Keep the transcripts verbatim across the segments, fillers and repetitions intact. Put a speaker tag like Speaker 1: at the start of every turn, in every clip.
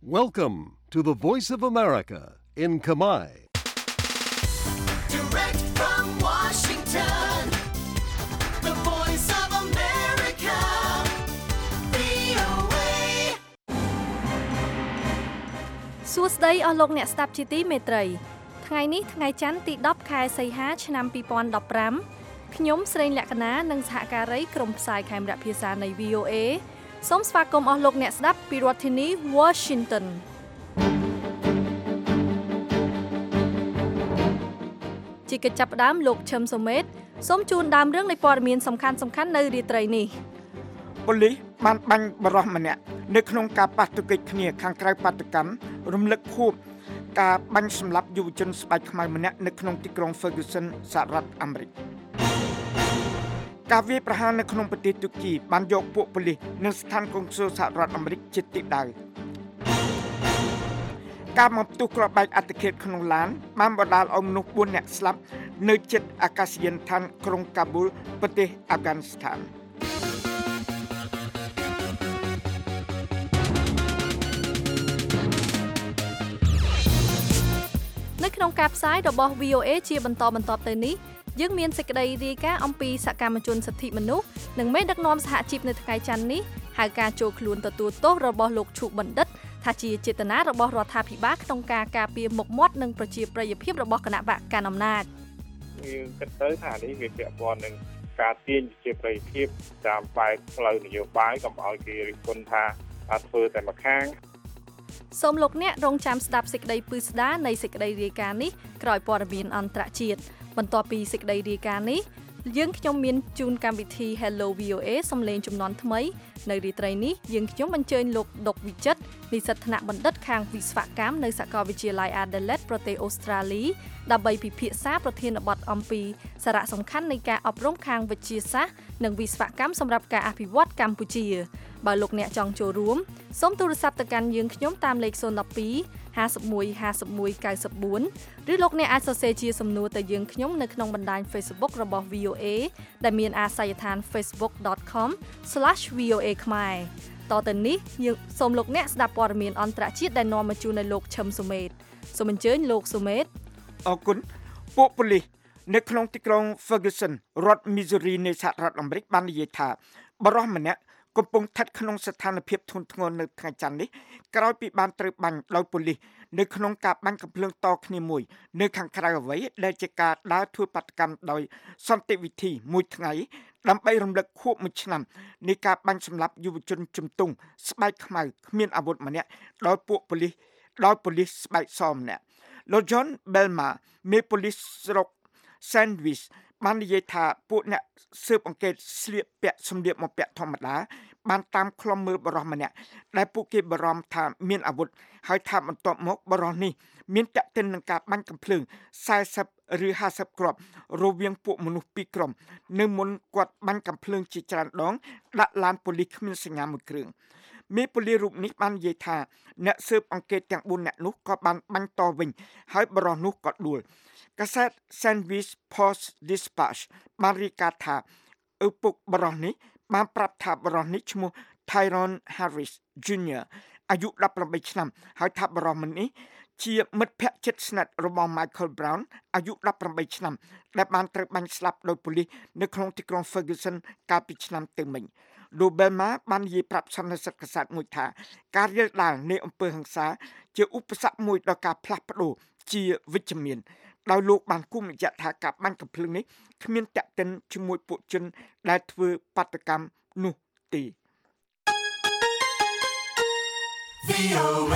Speaker 1: Welcome to the Voice of America in Khmer.
Speaker 2: Direct from Washington, the Voice of America, វី អូ เอ
Speaker 3: សួស្តីអស់លោកអ្នកស្ដាប់ជាទីមេត្រីថ្ងៃនេះថ្ងៃច័ន្ទទី10ខែសីហាឆ្នាំពីរពាន់ដប់ប្រាំខ្ញុំស្រីលក្ខណានិងសហការីក្រុមផ្សាយខេមរៈភាសានៃ វី អូ เอ សូមស្វាគមន៍អស់លោកអ្នកស្ដាប់ពីរដ្ឋធានី Washington ជាកិច្ចចាប់ផ្ដើមលោកឈឹមសុមេតសូមជូនដើមរឿងនៃព័ត៌មានសំខាន់សំខាន់នៅរាត្រីនេះ
Speaker 4: ប៉ូលីសបានបាញ់បរិសុទ្ធម្នាក់នៅក្នុងការប៉ះទង្គិចគ្នាខាងក្រៅបាតុកម្មរំលឹកខួបការបាញ់សម្លាប់យុវជនស្បែកខ្មៅម្នាក់នៅក្នុងទីក្រុង Ferguson សហរដ្ឋអាមេរិកការវាយប្រហារនៅក្នុងប្រទេសទូគីបានយកពួកប៉ូលីសនិងស្ថានកុងស៊ុលសហរដ្ឋអាមេរិកជាទីដៅការមកផ្ទុះគ្រាប់បែកអត្តឃាតក្នុងឡានបានបណ្ដាលឲ្យមនុស្សបួននាក់ស្លាប់នៅជិតអាកាសយានដ្ឋានក្រុងកាប៊ូលប្រទេសអាហ្វហ្គានីស្ថាន
Speaker 3: នៅក្នុងការផ្សាយរបស់ វី អូ เอ ជាបន្តបន្ទាប់ទៅនេះយើងមានសេចក្តីរាយការណ៍អំពីសកម្មជនសិទ្ធិមនុស្សនិងមេដឹកនាំសហជីពនៅថ្ងៃច័ន្ទនេះហើយការចូលខ្លួនទទួលទោសរបស់លោកឈុកបណ្ឌិតថាជាចេតនារបស់រដ្ឋាភិបាលក្នុងការការពារមុខមាត់និងប្រជាប្រិយភាពរបស់គណៈបកកណ្ដាលអំណាច
Speaker 5: យើងគិតទៅថានេះវាពាក់ព័ន្ធនឹងការទាញប្រជាប្រិយភាពតាមបែបផ្លូវនយោបាយកុំឲ្យគេរិះគន់ថាធ្វើតែម្ខាង
Speaker 3: សូមលោកអ្នករងចាំស្ដាប់សេចក្តីពិស្ដារនៃសេចក្តីរាយការណ៍នេះក្រោយព័ត៌មានអន្តរជាតិបន្ទាប់ពីសេចក្តីរាយការណ៍នេះយើងខ្ញុំមានជូនកម្មវិធី Hello វី អូ เอ សំឡេងជំនាន់ថ្មីនៅរាត្រីនេះយើងខ្ញុំអញ្ជើញលោកដុកវិចិត្រនិស្សិតថ្នាក់បណ្ឌិតខាងវិស្វកម្មនៅសាកលវិទ្យាល័យ Adelaide ប្រទេសអូស្ត្រាលីដើម្បីពិភាក្សាប្រធានបទអំពីសារៈសំខាន់នៃការអប់រំខាងវិទ្យាសាស្ត្រនិងវិស្វកម្មសម្រាប់ការអភិវឌ្ឍកម្ពុជាបើលោកអ្នកចង់ចូលរួមសូមទូរស័ព្ទទៅកាន់យើងខ្ញុំតាមលេខศูนย์ หนึ่ง สอง ห้า หนึ่ง ห้า หนึ่ง เก้า สี่ឬលោកអ្នកអាចសរសេរជាសំណួរទៅយើងខ្ញុំនៅក្នុងបណ្ដាញ Facebook របស់ វី អូ เอ ដែលមានអាសយដ្ឋាន facebook dot com slash v o a khmer តទៅនេះយើងសូមលោកអ្នកស្ដាប់ព័ត៌មានអន្តរជាតិដែលនាំមកជូននៅលោកឈឹមសុមេតសូមអញ្ជើញលោកសុមេត
Speaker 4: អរគុណពួកប៉ូលីសនៅក្នុងទីក្រុង Ferguson រដ្ឋ Missouri នៃសហរដ្ឋអាមេរិកបាននិយាយថាបរិសុទ្ធម្នាក់កំពុងស្ថិតក្នុងស្ថានភាពធ្ងន់ធ្ងរនៅថ្ងៃច័ន្ទនេះក្រោយពីបានត្រូវបាញ់ដោយប៉ូលីសនៅក្នុងការបាញ់កាំភ្លើងតគ្នាមួយនៅខាងក្រៅអ្វីដែលជាការដើរធ្វើបាតកម្មដោយសន្តិវិធីមួយថ្ងៃដើម្បីរំលឹកខួបមួយឆ្នាំនៃការបាញ់សម្លាប់យុវជនជំទង់ស្បែកខ្មៅគ្មានអាវុធម្នាក់ដោយពួកប៉ូលីសដោយប៉ូលីសស្បែកសម្នាក់លោក John Belma មេប៉ូលីសស្រុក Sandwichបាននិយាយថាពួកអ្នកស៊ើបអង្កេតស្លៀកពាក់សម្លៀកបំពាក់ធម្មតាបានតាមឃ្លាំមើលបរិសុទ្ធម្នាក់ដែលពួកគេបារម្ភថាមានអាវុធហើយថាបន្ទាប់មកបរិសុទ្ធនេះមានតាក់ទិននឹងការបាញ់កាំភ្លើង40ឬ50គ្រាប់រវាងពួកមនុស្សពីរក្រុមនៅមុនគាត់បាញ់កាំភ្លើងជាច្រើនដងដាក់ឡានប៉ូលីសគ្មានសញ្ញាមួយគ្រឿងមេប៉ូលីសរូបនេះបាននិយាយថាអ្នកស៊ើបអង្កេតទាំងបួននាក់នោះក៏បានបាញ់តវិញហើយបរិសុទ្ធនោះក៏ដួលកាសែត Sandwich Post Dispatch បានរាយការណ៍ថាឪពុកបរិសុទ្ធនេះបានប្រាប់ថាបរិសុទ្ធនេះឈ្មោះ Tyrone Harris Junior អាយុដប់ប្រាំបីឆ្នាំហើយថាបរិសុទ្ធនេះជាមិត្តភក្តិជិតស្និទ្ធរបស់ Michael Brown អាយុដប់ប្រាំបីឆ្នាំដែលបានត្រូវបាញ់ស្លាប់ដោយប៉ូលីសនៅក្នុងទីក្រុង Ferguson កាលពីឆ្នាំទៅមិញលោក Belma បាននិយាយប្រាប់សន្និសីទកាសែតមួយថាការរាលដាលនៃអំពើហិង្សាជាឧបសគ្គមួយដល់ការផ្លាស់ប្ដូរជាវិជ្ជមានដោយលោកបានគូបញ្ជាក់ថាការបាញ់កាំភ្លើងនេះគ្មានតាក់ទិនជាមួយពួកជនដែលធ្វើបាតកម្មនោះទេ
Speaker 2: វី អូ เอ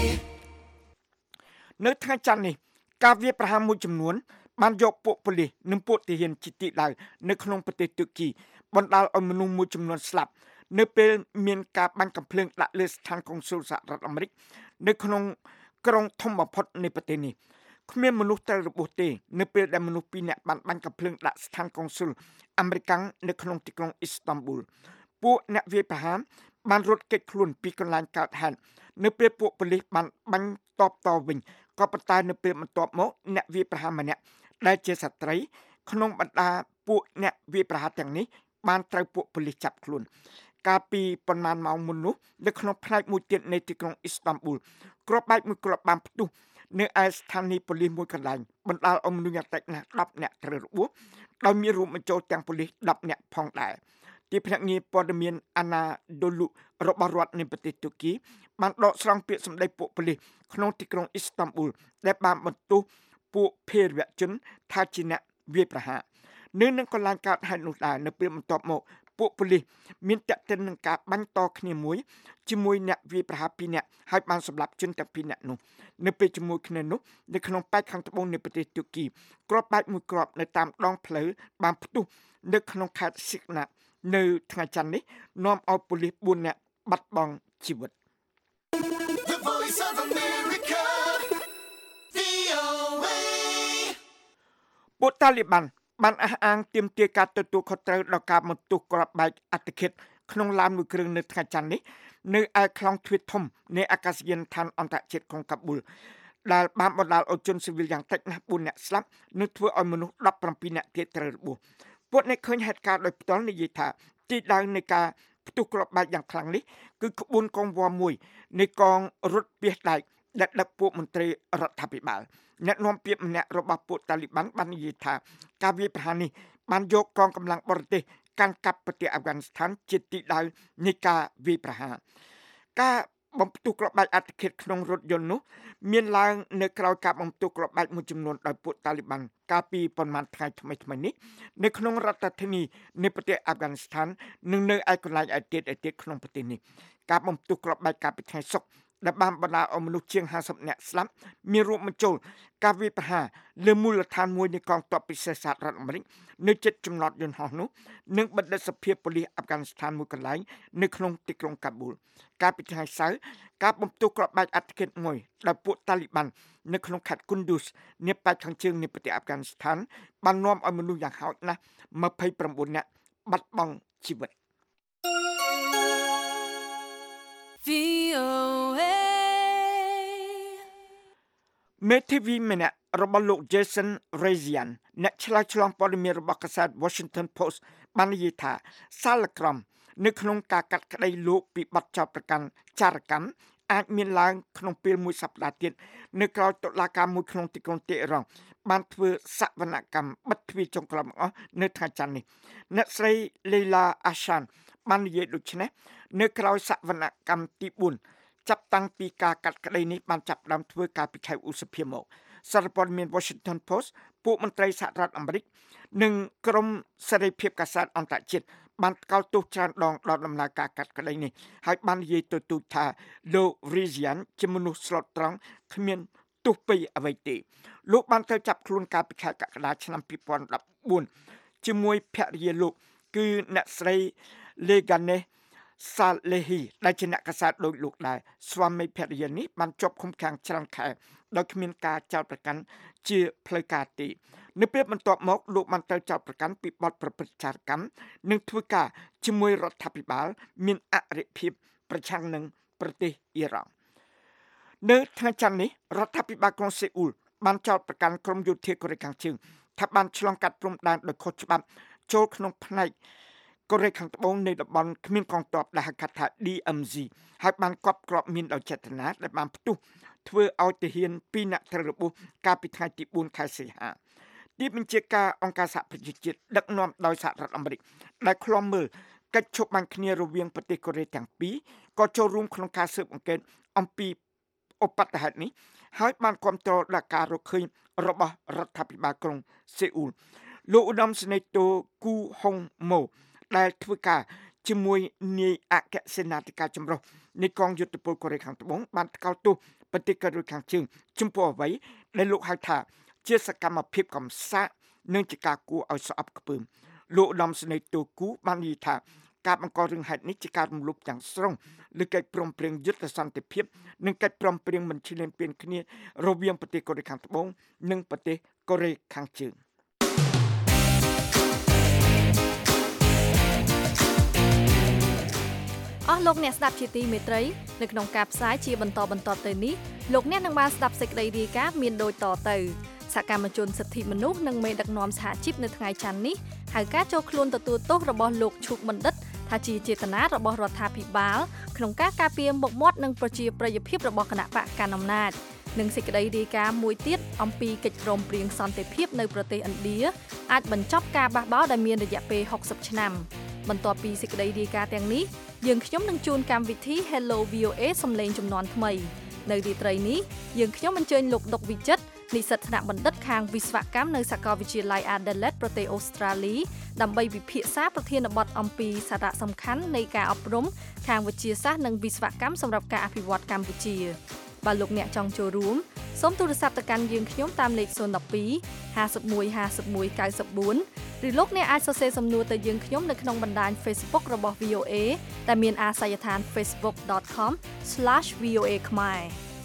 Speaker 4: នៅថ្ងៃច័ន្ទនេះការវាយប្រហារមួយចំនួនបានយកពួកប៉ូលីសនិងពួកទាហានជាទីដៅនៅក្នុងប្រទេសទូគីបណ្ដាលឲ្យមនុស្សមួយចំនួនស្លាប់នៅពេលមានការបាញ់កាំភ្លើងដាក់លើស្ថានកុងស៊ុលសហរដ្ឋអាមេរិកនៅក្នុងក្រុងធំបំផុតនៃប្រទេសនេះគ្មានមនុស្សត្រូវរបួសទេនៅពេលដែលមនុស្សពីរនាក់បានបាញ់កាំភ្លើងដាក់ស្ថានកុងស៊ុលអាមេរិកនៅក្នុងទីក្រុងអ៊ីស្តង់ប៊ូលពួកអ្នកវាយប្រហារបានរត់គេចខ្លួនពីកន្លែងកើតហេតុនៅពេលពួកប៉ូលីសបានបាញ់តបតវិញក៏ប៉ុន្តែនៅពេលបន្ទាប់មកអ្នកវាយប្រហារម្នាក់ដែលជាស្ត្រីក្នុងបណ្ដាពួកអ្នកវាយប្រហារទាំងនេះបានត្រូវពួកប៉ូលីសចាប់ខ្លួនកាលពីប៉ុន្មានម៉ោងមុននោះនៅក្នុងផ្នែកមួយទៀតនៃទីក្រុងអ៊ីស្តាំប៊ូលគ្រាប់បែកមួយគ្រាប់បានផ្ទុះនៅឯស្ថានីយ៍ប៉ូលីសមួយកន្លែងបណ្ដាលឲ្យមនុស្សយ៉ាងតិចណាស់ដប់នាក់ត្រូវរបួសដោយមានរួមបញ្ចូលទាំងប៉ូលីសដប់នាក់ផងដែរទីភ្នាក់ងារព័ត៌មានអាណាដូលូរបស់រដ្ឋនៃប្រទេសទូគីបានដកស្រង់ពាក្យសម្ដីពួកប៉ូលីសក្នុងទីក្រុងអ៊ីស្តាំប៊ូលដែលបានបន្ទោសពួកភេរវជនថាជាអ្នកវាយប្រហារនៅនឹងកន្លែងកើតហេតុនោះដែរនៅពេលបន្ទាប់មកពួកប៉ូលីសមានតាក់ទិននឹងការបាញ់តគ្នាមួយជាមួយអ្នកវាយប្រហារពីរនាក់ហើយបានសម្លាប់ជនទាំងពីរនាក់នោះនៅពេលជាមួយគ្នានោះនៅក្នុងប៉ែកខាងត្បូងនៃប្រទេសទូគីគ្រាប់បែកមួយគ្រាប់នៅតាមដងផ្លូវបានផ្ទុះនៅក្នុងខេត្តស៊ីកណានៅថ្ងៃច័ន្ទនេះនាំឲ្យប៉ូលីសបួននាក់បាត់បង់ជីវិត
Speaker 2: The Voice of America វី អូ เอ
Speaker 4: ពួកតាលីបានបានអះអាងទាមទារការទទួលខុសត្រូវដល់ការបន្ទោសគ្រាប់បែកអត្តឃាតក្នុងឡានមួយគ្រឿងនៅថ្ងៃច័ន្ទនេះនៅឯខ្លងទ្វារធំនៃអាកាសយានដ្ឋានអន្តរជាតិក្រុងកាប៊ូលដែលបានបណ្ដាលឲ្យជនស៊ីវិលយ៉ាងតិចណាស់បួននាក់ស្លាប់និងធ្វើឲ្យមនុស្សដប់ប្រាំពីរនាក់ទៀតត្រូវរបួសពួកអ្នកឃើញហេតុការណ៍ដោយផ្ទាល់និយាយថាទីដៅនៃការផ្ទុះគ្រាប់បែកយ៉ាងខ្លាំងនេះគឺក្បួនកងវ៉ាមួយនៃកងរថពាសដែកដែលដឹកពួកមន្ត្រីរដ្ឋាភិបាលអ្នកនាំពាក្យម្នាក់របស់ពួកតាលីបានបាននិយាយថាការវាយប្រហារនេះបានយកកងកម្លាំងបរទេសកាន់កាប់ប្រទេសអាហ្វហ្គានីស្ថានជាទីដៅនៃការវាយប្រហារការបំផ្ទុះគ្រាប់បែកអត្តឃាតក្នុងរថយន្តនោះមានឡើងនៅក្រៅការបំផ្ទុះគ្រាប់បែកមួយចំនួនដោយពួកតាលីបានកាលពីប្រមាណថ្ងៃថ្មីៗនេះនៅក្នុងរដ្ឋធានីនៃប្រទេសអាហ្វហ្គានីស្ថាននិងនៅឯកន្លែងឯទៀតឯទៀតក្នុងប្រទេសនេះការបំផ្ទុះគ្រាប់បែកកាលពីថ្ងៃសុក្រដែលបានបណ្ដាលឲ្យមនុស្សជាងห้าสิบនាក់ស្លាប់មានរួមបញ្ចូលការវាយប្រហារលើមូលដ្ឋានមួយនៃកងទ័ពពិសេសសហរដ្ឋអាមេរិកនៅជិតចំណតយន្តហោះនោះនិងបណ្ឌិតសភាប៉ូលីសអាហ្វហ្គានីស្ថានមួយកន្លែងនៅក្នុងទីក្រុងកាប៊ូលកាលពីថ្ងៃសៅរ៍ការបំផ្ទុះគ្រាប់បែកអត្តឃាតមួយដោយពួកតាលីបាននៅក្នុងខេត្តគុនឌូសនាប៉ែកខាងជើងនៃប្រទេសអាហ្វហ្គានីស្ថានបាននាំឲ្យមនុស្សយ៉ាងហោចណាស់ยี่สิบเก้าនាក់បាត់បង់ជីវិត
Speaker 2: វី អូ เอ
Speaker 4: មេធាវីម្នាក់របស់លោក Jason Rezaian អ្នកឆ្លើយឆ្លងព័ត៌មានរបស់កាសែត Washington Post បាននិយាយថាសាលក្រមនៅក្នុងការកាត់ក្តីលោកពីបទចោទប្រកាន់ចារកម្មអាចមានឡើងក្នុងពេលមួយសប្តាហ៍ទៀតនៅក្រៅតុលាការមួយក្នុងទីក្រុងតេហរ៉ង់បានធ្វើសវនកម្មបិទទ្វារចុងក្រោយបង្អស់នៅថ្ងៃច័ន្ទនេះអ្នកស្រី Leila Ashan បាននិយាយដូចនេះនៅក្រៅសវនកម្មទីបួនចាប់តាំងពីការកាត់ក្តីនេះបានចាប់ផ្ដើមធ្វើការពីខែឧសភាមកសារព័ត៌មាន Washington Post ពួកមន្ត្រីសហរដ្ឋអាមេរិកនិងក្រុមសេរីភាពកាសែតអន្តរជាតិបានកោតទោសច្រើនដងដល់ដំណើរការកាត់ក្តីនេះហើយបាននិយាយទៅទូចថាលោក Rezaian ជាមនុស្សស្លូតត្រង់គ្មានទោសពីអ្វីទេលោកបានទៅចាប់ខ្លួនកាលពីខែកក្កដាឆ្នាំยี่สิบfourជាមួយភរិយាលោកគឺអ្នកស្រី Legane Salehi ដែលជាអ្នកកាសែតដោយលោកដែរស្វាមីភរិយានេះបានជាប់ឃុំឃាំងច្រើនខែដោយគ្មានការចោទប្រកាន់ជាផ្លូវការទេនៅពេលបន្ទាប់មកលោកបានត្រូវចោទប្រកាន់ពីបទប្រព្រឹត្តចារកម្មនិងធ្វើការជាមួយរដ្ឋាភិបាលមានអរិភាពប្រឆាំងនឹងប្រទេសអ៊ីរ៉ង់នៅថ្ងៃច័ន្ទនេះរដ្ឋាភិបាលក្រុងសេអ៊ូលបានចោទប្រកាន់ក្រុមយោធាកូរ៉េខាងជើងថាបានឆ្លងកាត់ព្រំដែនដោយខុសច្បាប់ចូលក្នុងផ្នែកកូរ៉េខាងត្បូងនៃតំបន់គ្មានកងទ័ពដែលហៅកាត់ថា D M Z ហើយបានកប់គ្រាប់មានដោយចេតនាដែលបានផ្ទុះធ្វើឲ្យទាហានពីរនាក់ត្រូវរបួសកាលពីថ្ងៃទីbốnខែសីហាទីបញ្ជាការអង្គការសហប្រជាជាតិដឹកនាំដោយសហរដ្ឋអាមេរិកដែលឃ្លាំមើលកិច្ចឈប់បាញ់គ្នារវាងប្រទេសកូរ៉េទាំងពីរក៏ចូលរួមក្នុងការស៊ើបអង្កេតអំពីឧបទ្ទហេតុនេះហើយបានគាំទ្រដល់ការរកឃើញរបស់រដ្ឋាភិបាលក្រុងសេអ៊ូលលោកឧត្តមសេនីយ៍តូគូហុងម៉ូដែលធ្វើការជាមួយនាយអគ្គសេនាធិការចម្រុះនៃកងយុទ្ធពលកូរ៉េខាងត្បូងបានថ្កោលទោសប្រទេសកូរ៉េខាងជើងចំពោះអ្វីដែលលោកហៅថាជាសកម្មភាពកំសាកនិងជាការគួរឲ្យស្អប់ខ្ពើមលោកឧត្តមសេនីយ៍តូគូបាននិយាយថាការបង្ករឿងហេតុនេះជាការរំលោភទាំងស្រុងលើកិច្ចព្រមព្រៀងយុទ្ធសន្តិភាពនិងកិច្ចព្រមព្រៀងមិនឈ្លានពានគ្នារវាងប្រទេសកូរ៉េខាងត្បូងនិងប្រទេសកូរ៉េខាងជើង
Speaker 3: អស់លោកអ្នកស្ដាប់ជាទីមេត្រីនៅក្នុងការផ្សាយជាបន្តបន្តទៅនេះលោកអ្នកនឹងបានស្ដាប់សេចក្តីរាយការណ៍មានដូចតទៅសកម្មជនសិទ្ធិមនុស្សនិងមេដឹកនាំសហជីពនៅថ្ងៃច័ន្ទនេះហៅការចូលខ្លួនទទួលទោសរបស់លោកឈុកបណ្ឌិតថាជាចេតនារបស់រដ្ឋាភិបាលក្នុងការការពារមុខមាត់និងប្រជាប្រិយភាពរបស់គណៈបកកណ្ដាលអំណាចនិងសេចក្តីរាយការណ៍មួយទៀតអំពីកិច្ចព្រមព្រៀងសន្តិភាពនៅប្រទេសឥណ្ឌាអាចបញ្ចប់ការបះបោរដែលមានរយៈពេលหกสิบឆ្នាំបន្ទាប់ពីសេចក្តីរាយការណ៍ទាំងនេះយើងខ្ញុំនឹងជូនកម្មវិធី Hello វី អូ เอ សំឡេងជំនាន់ថ្មីនៅរាត្រីនេះយើងខ្ញុំអញ្ជើញលោកដុកវិចិត្រនិស្សិតថ្នាក់បណ្ឌិតខាងវិស្វកម្មនៅសាកលវិទ្យាល័យ Adelaide ប្រទេសអូស្ត្រាលីដើម្បីពិភាក្សាប្រធានបទអំពីសារៈសំខាន់នៃការអប់រំខាងវិទ្យាសាស្ត្រនិងវិស្វកម្មសម្រាប់ការអភិវឌ្ឍកម្ពុជាបើលោកអ្នកចង់ចូលរួមសូមទូរស័ព្ទទៅកាន់យើងខ្ញុំតាមលេខศูนย์ หนึ่ง สอง ห้า หนึ่ง หนึ่ง ห้า หนึ่ง เก้า สี่ ឬលោកអ្នកអាចសរសេរសំណួរទៅយើងខ្ញុំនៅក្នុងបណ្ដាញ Facebook របស់ វី អូ เอ ដែលមានអាសយដ្ឋាន facebook dot com slash v o a khmer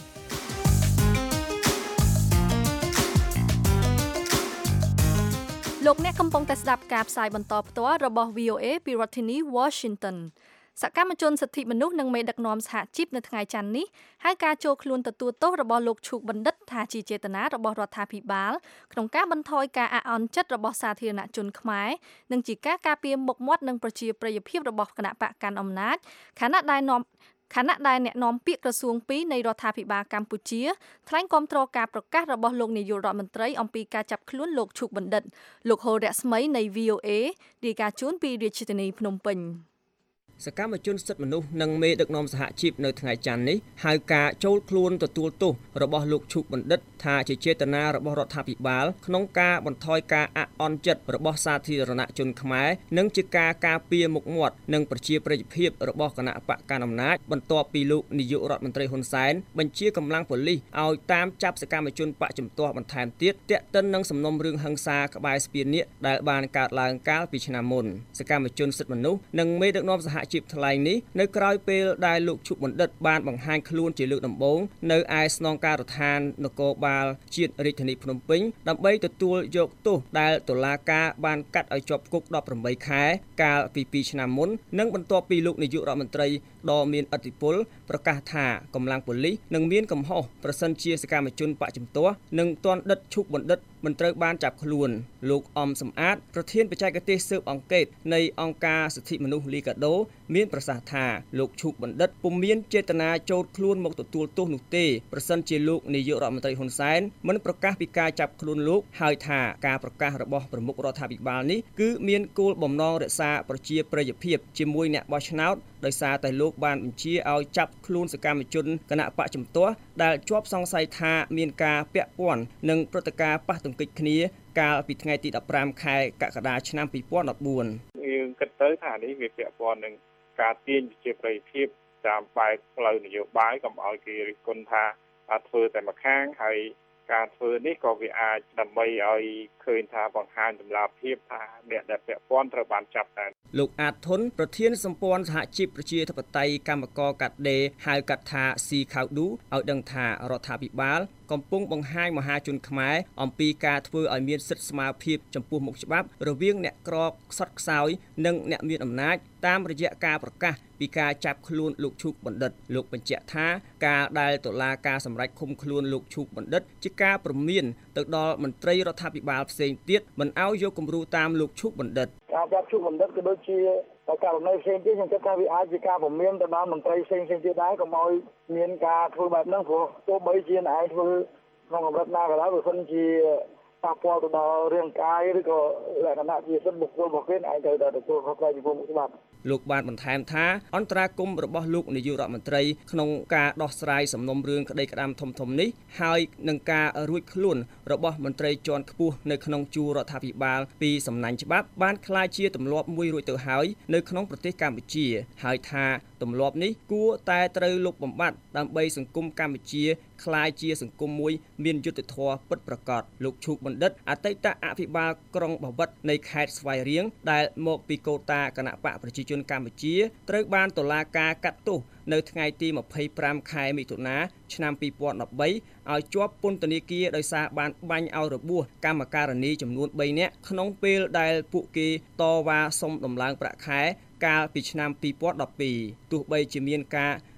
Speaker 3: លោកអ្នកកំពុងតែស្ដាប់ការផ្សាយបន្តផ្ទាល់របស់ វី អូ เอ ពីរដ្ឋធានី Washington សកម្មជនសិទ្ធិមនុស្សនិងមេដឹកនាំសហជីពនៅថ្ងៃច័ន្ទនេះហៅការចូលខ្លួនទទួលទោសរបស់លោកឈូកបណ្ឌិតថាជាចេតនារបស់រដ្ឋាភិបាលក្នុងការបន្ថយការអាក់អន់ចិត្តរបស់សាធារណជនខ្មែរនិងជាការការពារមុខមាត់និងប្រជាប្រិយភាពរបស់គណៈបកកាន់អំណាចខណៈដែលនាំខណៈដែលអ្នកនាំពាក្យក្រសួងពីរនៃរដ្ឋាភិបាលកម្ពុជាថ្លែងគាំទ្រការប្រកាសរបស់លោកនាយករដ្ឋមន្ត្រីអំពីការចាប់ខ្លួនលោកឈូកបណ្ឌិតលោកហូរ៉ាស្មីនៃ វី អូ เอ រាយការណ៍ជូនពីរាជធានីភ្នំពេញសកម្មជនសិទ្ធិមនុស្សនិងមេដឹកនាំសហជីពនៅថ្ងៃច័ន្ទនេះហៅការចូលខ្លួនទទួលទោសរបស់លោកឈូកបណ្ឌិតថាជាចេតនារបស់រដ្ឋាភិបាលក្នុងការបន្ថយការអាក់អន់ចិត្តរបស់សាធារណជនខ្មែរនិងជាការការពារមុខមាត់និងប្រជាប្រិយភាពរបស់គណៈបកកណ្ដាលអំណាចបន្ទាប់ពីលោកនាយករដ្ឋមន្ត្រីហ៊ុនសែនបញ្ជាកម្លាំងប៉ូលីសឲ្យតាមចាប់សកម្មជនបកជំទាស់បន្ថែមទៀតទាក់ទិននឹងសំណុំរឿងហិង្សាក្បែរស្ពាននាគដែលបានកើតឡើងកាលពីឆ្នាំមុនសកម្មជនសិទ្ធិមនុស្សនិងមេដឹកនាំសហជីពថ្លែងនេះនៅក្រៅពេលដែលលោកឈុកបណ្ឌិតបានបង្ហាញខ្លួនជាលើកដំបូងនៅឯស្នងការដ្ឋាននគរបាលជាតិរាជធានីភ្នំពេញដើម្បីទទួលយកទោសដែលតុលាការបានកាត់ឲ្យជាប់គុកដប់ប្រាំបីខែកាលពីពីរឆ្នាំមុននិងបន្ទាប់ពីលោកនាយករដ្ឋមន្ត្រីដ៏មានឥទ្ធិពលប្រកាសថាកម្លាំងប៉ូលីសនឹងមានកំហុសប្រសិនជាសកម្មជនបកជំទាស់និងទណ្ឌិតឈុកបណ្ឌិតមិនត្រូវបានចាប់ខ្លួនលោកអំសំអាតប្រធានបច្ចេកទេសស៊ើបអង្កេតនៃអង្គការសិទ្ធិមនុស្សលីកាដូមានប្រសាសន៍ថាលោកឈុកបណ្ឌិតពុំមានចេតនាចូលខ្លួនមកទទួលទោសនោះទេប្រសិនជាលោកនាយករដ្ឋមន្ត្រីហ៊ុនសែនមិនប្រកាសពីការចាប់ខ្លួនលោកហើយថាការប្រកាសរបស់ប្រមុខរដ្ឋាភិបាលនេះគឺមានគោលបំណងរក្សាប្រជាប្រិយភាពជាមួយអ្នកបោះឆ្នោតដោយសារតែលោកបានបញ្ជាឲ្យចាប់ខ្លួនសកម្មជនគណៈបកជំទាស់ដែលជាប់សង្ស័យថាមានការពាក់ព័ន្ធនឹងព្រឹត្តិការណ៍ប៉ះទង្គិចគ្នាកាលពីថ្ងៃទីដប់ប្រាំខែកក្កដាឆ្នាំពីរពាន់ដប់បួន
Speaker 5: យើងគិតទៅថានេះវាពាក់ព័ន្ធនឹងការទាញប្រជាប្រិយភាពតាមបែបផ្លូវនយោបាយកុំឲ្យគេរិះគន់ថាធ្វើតែម្ខាងហើយការធ្វើនេះក៏វាអាចដើម្បីឲ្យឃើញថាបង្ហាញតម្លាភាពថាអ្នកដែលពាក់ព័ន្ធត្រូវបានចាប់ដែរ
Speaker 3: លោកអាតធុនប្រធានសម្ព័ន្ធសហជីពប្រជាធិបតេយ្យកម្មករកាត់ដេរហៅកាត់ថាស៊ីខៅឌូឲ្យដឹងថារដ្ឋាភិបាលកំពុងបង្ហាញមហាជនខ្មែរអំពីការធ្វើឲ្យមានសិទ្ធិស្មើភាពចំពោះមុខច្បាប់រវាងអ្នកក្រខ្សត់ខ្សោយនិងអ្នកមានអំណាចតាមរយៈការប្រកាសពីការចាប់ខ្លួនលោកឈូកបណ្ឌិតលោកបញ្ជាក់ថាការដែលតុលាការសម្រេចឃុំខ្លួនលោកឈូកបណ្ឌិតជាការព្រមានទៅដល់មន្ត្រីរដ្ឋាភិបាលផ្សេងទៀតមិនឲ្យយកគំរូតាមលោកឈូកបណ្ឌិត
Speaker 6: ការចាប់ឈូកបណ្ឌិតក៏ដូចជាករណីផ្សេងទៀតខ្ញុំគិតថាវាអាចជាការព្រមានទៅដល់មន្ត្រីផ្សេងៗទៀតដែរកុំឲ្យមានការធ្វើបែបហ្នឹងព្រោះទោះបីជាអ្នកឯងធ្វើក្នុងកម្រិតណាក៏ដោយបើមិនជាប៉ះពាល់ទៅដល់រាងកាយឬក៏លក្ខណៈជាសិទ្ធិបុគ្គលរបស់គេឯងត្រូវតែទទួលខុសត្រូវចំពោះមុខច្បាប់
Speaker 3: លោកបានបន្ថែមថាអន្តរាគមន៍របស់លោកនាយករដ្ឋមន្ត្រីក្នុងការដោះស្រាយសំណុំរឿងក្តីក្តាមធំធំនេះហើយនឹងការរួចខ្លួនរបស់មន្ត្រីជាន់ខ្ពស់នៅក្នុងជួររដ្ឋាភិបាលពីសំណាញ់ច្បាប់បានក្លាយជាទម្លាប់មួយរួចទៅហើយនៅក្នុងប្រទេសកម្ពុជាហើយថាទម្លាប់នេះគួរតែត្រូវលុបបំបាត់ដើម្បីសង្គមកម្ពុជាក្លាយជាសង្គមមួយមានយុត្តិធម៌ពិតប្រាកដលោកឈូកបណ្ឌិតអតីតអភិបាលក្រុងបាវិតនៃខេត្តស្វាយរៀងដែលមកពីកូតាគណៈបកប្រជាជនកម្ពុជាត្រូវបានតុលាការកាត់ទោសនៅថ្ងៃទីម្ភៃប្រាំខែមិថុនាឆ្នាំពីរពាន់ដប់បីឲ្យជាប់ពន្ធនាគារដោយសារបានបាញ់ឲ្យរបួសកម្មការនីចំនួនបីនាក់ក្នុងពេលដែលពួកគេតវ៉ាសុំដំឡើងប្រាក់ខែកាលពីឆ្នាំពីរពាន់ដប់ពីរទោះបីជាមានការ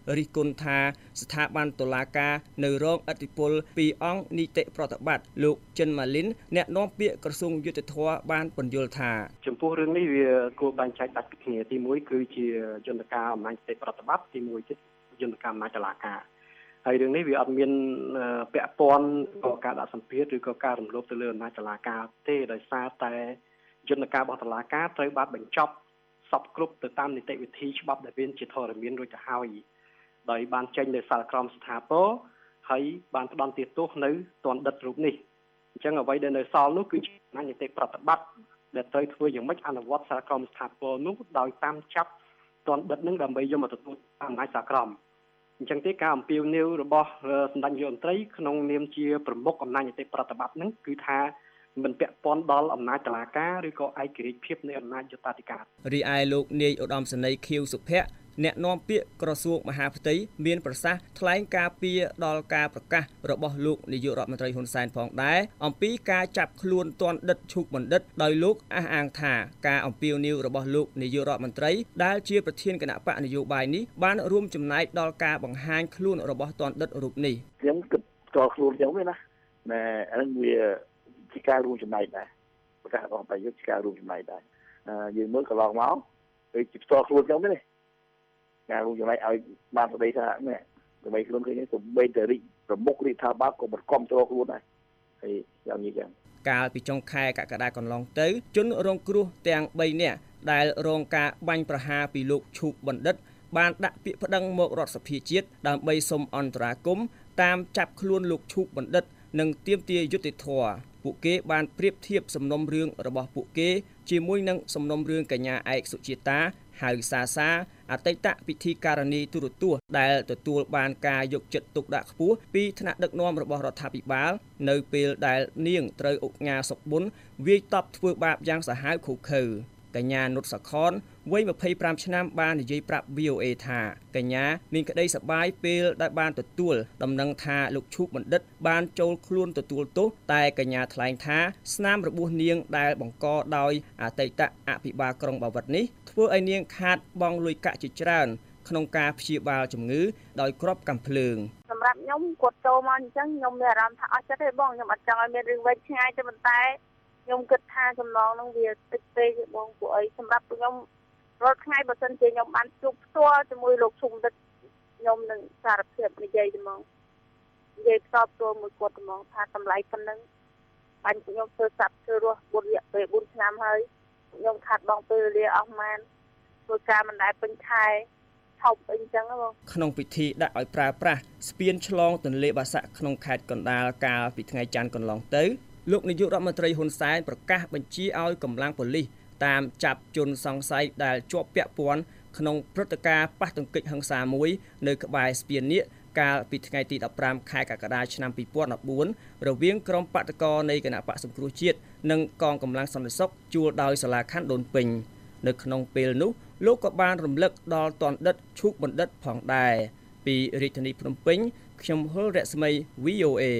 Speaker 7: រិះគន់ថាស្ថាប័នតុលាការនៅរងឥទ្ធិពលពីអង្គនីតិប្រតិបត្តិលោកចិនម៉ាលីនអ្នកនាំពាក្យក្រសួងយុតិធម៌បានពន្យល់ថា
Speaker 8: ចំពោះរឿងនេះវាគួរបែងចែកដាច់ពីគ្នាទីមួយគឺជាយន្តការអំណាចនីតិប្រតិបត្តិទីមួយទៀតយន្តការអំណាចតុលាការហើយរឿងនេះវាអត់មានពាក់ព័ន្ធក៏ការដាក់សម្ពាធឬក៏ការរំលោភទៅលើអំណាចតុលាការទេដោយសារតែយន្តការរបស់តុលាការត្រូវបានបញ្ចប់សពគ្រប់ទៅតាមនីតិវិធីច្បាប់ដែលមានជាធរមានរួចទៅហើយដោយបានចេញនៅសាលក្រមស្ថាពរហើយបានផ្ដន្ទាទោសនៅទណ្ឌិតរូបនេះអញ្ចឹងអ្វីដែលនៅសល់នោះគឺជាអំណាចនីតិប្រតិបត្តិដែលត្រូវធ្វើយ៉ាងម៉េចអនុវត្តសាលក្រមស្ថាពរនោះដោយតាមចាប់ទណ្ឌិតនឹងដើម្បីយកមកទទួលអំណាចសាលក្រមអញ្ចឹងទេការអំពាវនាវរបស់សម្ដេចនាយករដ្ឋមន្ត្រីក្នុងនាមជាប្រមុខអំណាចនីតិប្រតិបត្តិហ្នឹងគឺថាមិនពាក់ព័ន្ធដល់អំណាចតុលាការឬក៏ឯករាជ្យភាពនៃអំណាចយុត្តាធិការ
Speaker 7: រីឯលោកនាយឧត្តមសេនីយ៍ខៀវសុភ័ក្រអ្នកនាំពាក្យក្រសួងមហាផ្ទៃមានប្រសាសន៍ថ្លែងការពីដល់ការប្រកាសរបស់លោកនាយករដ្ឋមន្ត្រីហ៊ុនសែនផងដែរអំពីការចាប់ខ្លួនទណ្ឌិតឈូកបណ្ឌិតដោយលោកអះអាងថាការអំពាវនាវរបស់លោកនាយករដ្ឋមន្ត្រីដែលជាប្រធានគណៈបកនយោបាយនេះបានរួមចំណែកដល់ការបង្ហាញខ្លួនរបស់ទណ្ឌិតរូបនេះ
Speaker 9: ខ្ញុំគិតផ្ទាល់ខ្លួនខ្ញុំទេណាណែអានឹងវាជាការរួមចំណែកដែរប្រកាសរបស់ប្រយុទ្ធជាការរួមចំណែកដែរយើងមើលកន្លងមកគឺជាផ្ទាល់ខ្លួនខ្ញុំទេការរួមចំណែកឲ្យបានស្ដីថានេះដើម្បីខ្លួនឃើញទៅបីតរិប្រមុខរាជរដ្ឋាភិបាលក៏មិនគ្រប់គ្រងខ្លួនដែរហើយយ៉ាងនេះចឹង
Speaker 7: កាលពីចុងខែកក្កដាកន្លងទៅជនរងគ្រោះទាំងបីនាក់ដែលរងការបាញ់ប្រហារពីលោកឈូកបណ្ឌិតបានដាក់ពាក្យប្តឹងមករដ្ឋសភាជាតិដើម្បីសុំអន្តរាគមន៍តាមចាប់ខ្លួនលោកឈូកបណ្ឌិតនិងទាមទារយុត្តិធម៌ពួកគេបានប្រៀបធៀបសំណុំរឿងរបស់ពួកគេជាមួយនឹងសំណុំរឿងកញ្ញាឯកសុជាតាហៅសាសាអតីតពិធីការនីទូរទស្សន៍ដែលទទួលបានការយកចិត្តទុកដាក់ខ្ពស់ពីថ្នាក់ដឹកនាំរបស់រដ្ឋាភិបាលនៅពេលដែលនាងត្រូវឧកញ៉ាសុកប៊ុនវាយតប់ធ្វើបាបយ៉ាងសាហាវឃោឃៅកញ្ញានុតសខនវ័យម្ភៃប្រាំឆ្នាំបាននិយាយប្រាប់ វី អូ អេ ថាកញ្ញាមានក្តីសប្បាយពេលដែលបានទទួលដំណឹងថាលោកឈូកបណ្ឌិតបានចូលខ្លួនទទួលទោសតែកញ្ញាថ្លែងថាស្នាមរបួសនាងដែលបង្កដោយអតីតអភិបាលក្រុងបាវិតនេះធ្វើឲ្យនាងខាតបង់លុយកាក់ជាច្រើនក្នុងការព្យាបាលជំងឺដោយគ្រាប់កាំភ្លើង
Speaker 10: សម្រាប់ខ្ញុំគាត់ចូលមកអញ្ចឹងខ្ញុំមានអារម្មណ៍ថាអស់ចិត្តទេបងខ្ញុំអត់ចង់ឲ្យមានរឿងវែងឆ្ងាយទេប៉ុន្តែខ្ញុំគិតថាចំណងនឹងវាតិចពេកបងពួកអីសម្រាប់ខ្ញុំរាល់ថ្ងៃបើសិនជាខ្ញុំបានជួបផ្ទាល់ជាមួយលោកឈុំទឹកខ្ញុំនឹងសារភាពនិយាយទៅមកនិយាយផ្ទាល់ផ្ទាល់មួយគាត់ទៅមកថាតម្លៃប៉ុណ្ណឹងបាញ់ខ្ញុំធ្វើសាប់ធ្វើរស់បុរយៈពេលបួនឆ្នាំហើយខ្ញុំខាត់បងពេលវេលាអស់ម៉ានធ្វើការមិនដែលពេញខែថប់អីចឹងបង
Speaker 7: ក្នុងពិធីដាក់ឲ្យប្រើប្រាស់ស្ពានឆ្លងទន្លេបាសាក់ក្នុងខេត្តកណ្ដាលកាលពីថ្ងៃច័ន្ទកន្លងទៅលោកនាយករដ្ឋមន្ត្រីហ៊ុនសែនប្រកាសបញ្ជាឲ្យកម្លាំងប៉ូលីសតាមចាប់ជនសង្ស័យដែលជាប់ពាក់ព័ន្ធក្នុងព្រឹត្តិការណ៍ប៉ះទង្គិចហិង្សាមួយនៅក្បែរស្ពាននេះកាលពីថ្ងៃទីដប់ប្រាំខែកក្កដាឆ្នាំពីរពាន់ដប់បួនរវាងក្រុមបដិករនៃគណៈបក្សសង្គ្រោះជាតិនិងកងកម្លាំងសន្តិសុខជួលដោយសាលាខណ្ឌដូនពេញនៅក្នុងពេលនោះលោកក៏បានរំលឹកដល់ទណ្ឌិតឈូកបណ្ឌិតផងដែរពីរាជធានីភ្នំពេញខ្ញុំហុលរស្មី វី អូ អេ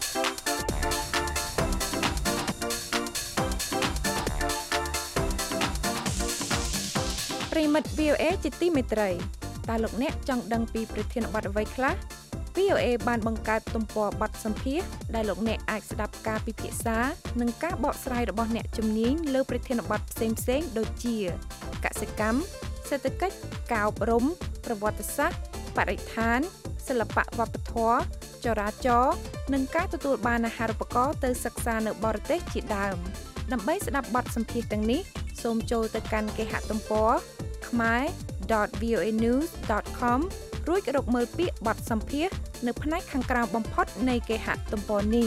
Speaker 11: ប្រិមិត្ត វី អូ អេ ជាទីមេត្រីតើលោកអ្នកចង់ដឹងពីប្រធានបទអ្វីខ្លះ វី អូ អេ បានបង្កើតទំព័របទសម្ភាសន៍ដែលលោកអ្នកអាចស្ដាប់ការពិភាក្សានិងការបកស្រាយរបស់អ្នកជំនាញលើប្រធានបទផ្សេងៗដូចជាកសិកម្មសេដ្ឋកិច្ចការអប់រំប្រវត្តិសាស្ត្របរិស្ថានសិល្បៈវប្បធម៌ចរាចរណ៍និងការទទួលបានអាហារូបករណ៍ទៅសិក្សានៅបរទេសជាដើមដើម្បីស្ដាប់បទសម្ភាសន៍ទាំងនេះសូមចូលទៅកាន់គេហទំព័រ khmer dot v o a news dot com រួចរកមើលពាក្យបទសម្ភាសន៍នៅផ្នែកខាងក្រោមបំផុតនៃគេហទំព័រនេះ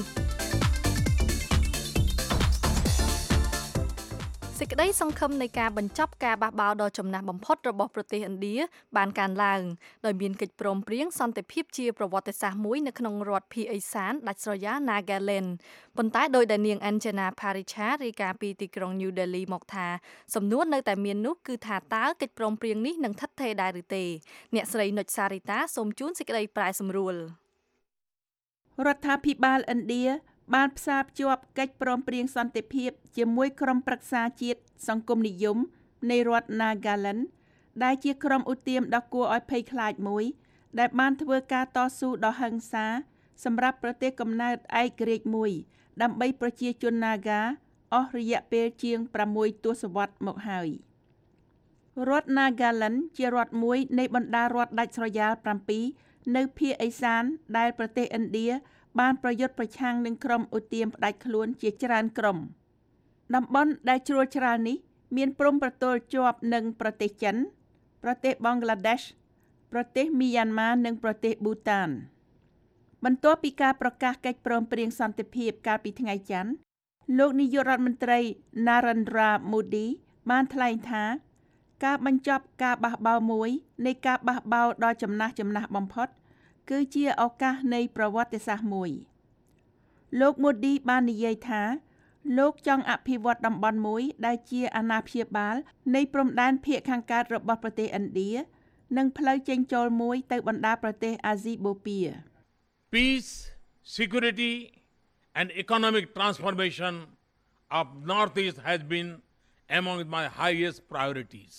Speaker 3: សេចក្តីសង្ឃឹមនៃការបញ្ចប់ការបះបោរដ៏ចំណាស់បំផុតរបស់ប្រទេសឥណ្ឌាបានកើនឡើងដោយមានកិច្ចព្រមព្រៀងសន្តិភាពជាប្រវត្តិសាស្ត្រមួយនៅក្នុងរដ្ឋភីអេសានដាច់ស្រយាល Nagaland ប៉ុន្តែដោយដែលនាង Anjana Paricha រាយការណ៍ពីទីក្រុង New Delhi មកថាសំណួរនៅតែមាននោះគឺថាតើកិច្ចព្រមព្រៀងនេះនឹងឋិតថេរដែរឬទេអ្នកស្រីនុចសារីតាសូមជូនសេចក្តីប្រែសម្រួល
Speaker 12: រដ្ឋាភិបាលឥណ្ឌាបានផ្សារភ្ជាប់កិច្ចព្រមព្រៀងសន្តិភាពជាមួយក្រុមប្រឹក្សាជាតិសង្គមនិយមនៃរដ្ឋ Nagaland ដែលជាក្រុមឧទាមដ៏គួរឲ្យភ័យខ្លាចមួយដែលបានធ្វើការតស៊ូដ៏ហិង្សាសម្រាប់ប្រទេសកំណើតឯករាជ្យមួយដើម្បីប្រជាជន Naga អស់រយៈពេលជាង6ទសវត្សរ៍មកហើយរដ្ឋ Nagaland ជារដ្ឋមួយនៃបណ្ដារដ្ឋដាច់ស្រយាល7នៅភាគឦសានដែលប្រទេសឥណ្ឌាបានប្រយុទ្ធប្រឆាំងនឹងក្រុមឧទាមផ្ដាច់ខ្លួនជាច្រើនក្រុមតំបន់ដែលជ្រួលច្រាលនេះមានព្រំប្រទល់ជាប់នឹងប្រទេសចិនប្រទេសបង់ក្លាដេសប្រទេសមីយ៉ាន់ម៉ានិងប្រទេសប៊ូតានបន្ទាប់ពីការប្រកាសកិច្ចព្រមព្រៀងសន្តិភាពកាលពីថ្ងៃច័ន្ទលោកនាយករដ្ឋមន្ត្រី Narendra Modi បានថ្លែងថាការបញ្ចប់ការបះបោរមួយនៃការបះបោរដ៏ចំណាស់ចំណាស់បំផុតគឺជាឱកាសនៃប្រវត្តិសាស្ត្រមួយលោក Modi បាននិយាយថាលោកចង់អភិវឌ្ឍតំបន់មួយដែលជាអាណាព្យាបាលនៃព្រំដែនភាគខាងកើតរបស់ប្រទេសឥណ្ឌានិងផ្លូវចេញចូលមួយទៅបណ្ដាប្រទេសអាស៊ីបូព៌ា
Speaker 13: Peace, security and economic transformation of Northeast has been among my highest priorities.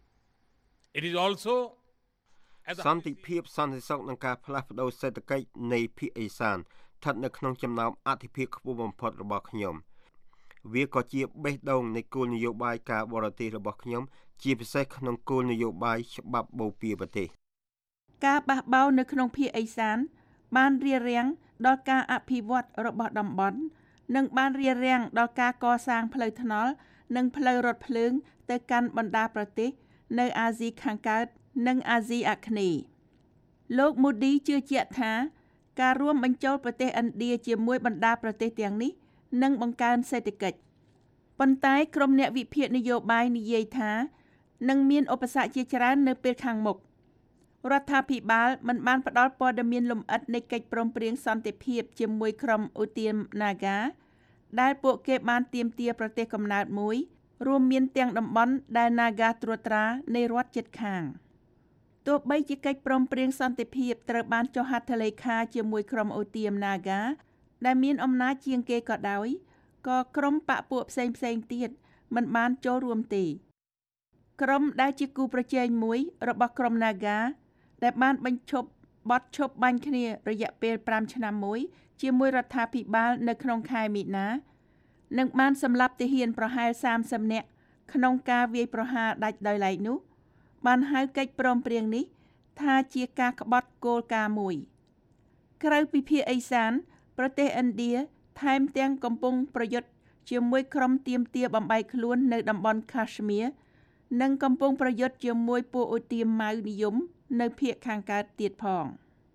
Speaker 13: It is also
Speaker 14: សន្តិភាពសន្តិសុខនិងការផ្លាស់ប្តូរសេដ្ឋកិច្ចនៃភាគឦសានស្ថិតនៅក្នុងចំណោមអធិភាពខ្ពស់បំផុតរបស់ខ្ញុំវាក៏ជាបេះដូងនៃគោលនយោបាយការបរទេសរបស់ខ្ញុំជាពិសេសក្នុងគោលនយោបាយច្បាប់បូព៌ាប្រទេសការបះបោរនៅក្នុងភាគឦសានបានរារាំងដល់ការអភិវឌ្ឍរបស់តំបន់និងបានរារាំងដល់ការកសាងផ្លូវថ្នល់និងផ្លូវរថភ្លើងទៅកាន់បណ្ដាប្រទេសនៅអាស៊ីខាងកើតនិងអាស៊ីអាគ្នេយ៍លោក Modi ជឿជាក់ថាការរួមបញ្ចូលប្រទេសឥណ្ឌាជាមួយបណ្ដាប្រទេសទាំងនេះនឹងបង្កើនសេដ្ឋកិច្ចប៉ុន្តែក្រុមអ្នកវិភាគនយោបាយនិយាយថានឹងមានឧបសគ្គជាច្រើននៅពេលខាងមុខរដ្ឋាភិបាលមិនបានផ្ដល់ព័ត៌មានលម្អិតនៃកិច្ចព្រមព្រៀងសន្តិភាពជាមួយក្រុមឧទាម Naga ដែលពួកគេបានទាមទារប្រទេសកំណើតមួយរួមមានទាំងតំបន់ដែល Naga ត្រួតត្រានៃរដ្ឋជិតខាងទោះបីជាកិច្ចព្រមព្រៀងសន្តិភាពត្រូវបានចុះហត្ថលេខាជាមួយក្រុមឧទាម Naga ដែលមានអំណាចជាងគេក៏ដោយក៏ក្រុមបកពួកផ្សេងផ្សេងទៀតមិនបានចូលរួមទេក្រុមដែលជាគូប្រជែងមួយរបស់ក្រុម Naga ដែលបានបញ្ឈប់បទឈប់បាញ់គ្នារយៈពេល5ឆ្នាំមួយជាមួយរដ្ឋាភិបាលនៅក្នុងខែមីនានិងបានសម្លាប់ទាហានប្រហែល30នាក់ក្នុងការវាយប្រហារដាច់ដោយឡែកនោះបានហៅកិច្ចព្រមព្រៀងនេះថាជាការក្បត់គោលការណ៍មួយក្រៅពីភាគឦសានប្រទេសឥណ្ឌាថែមទាំងកំពុងប្រយុទ្ធជាមួយក្រុមទាមទារបំបែកខ្លួននៅតំបន់ Kashmir និងកំពុងប្រយុទ្ធជាមួយពួកឧទាមម៉ៅនិយមនៅភាគខាងកើតទៀតផង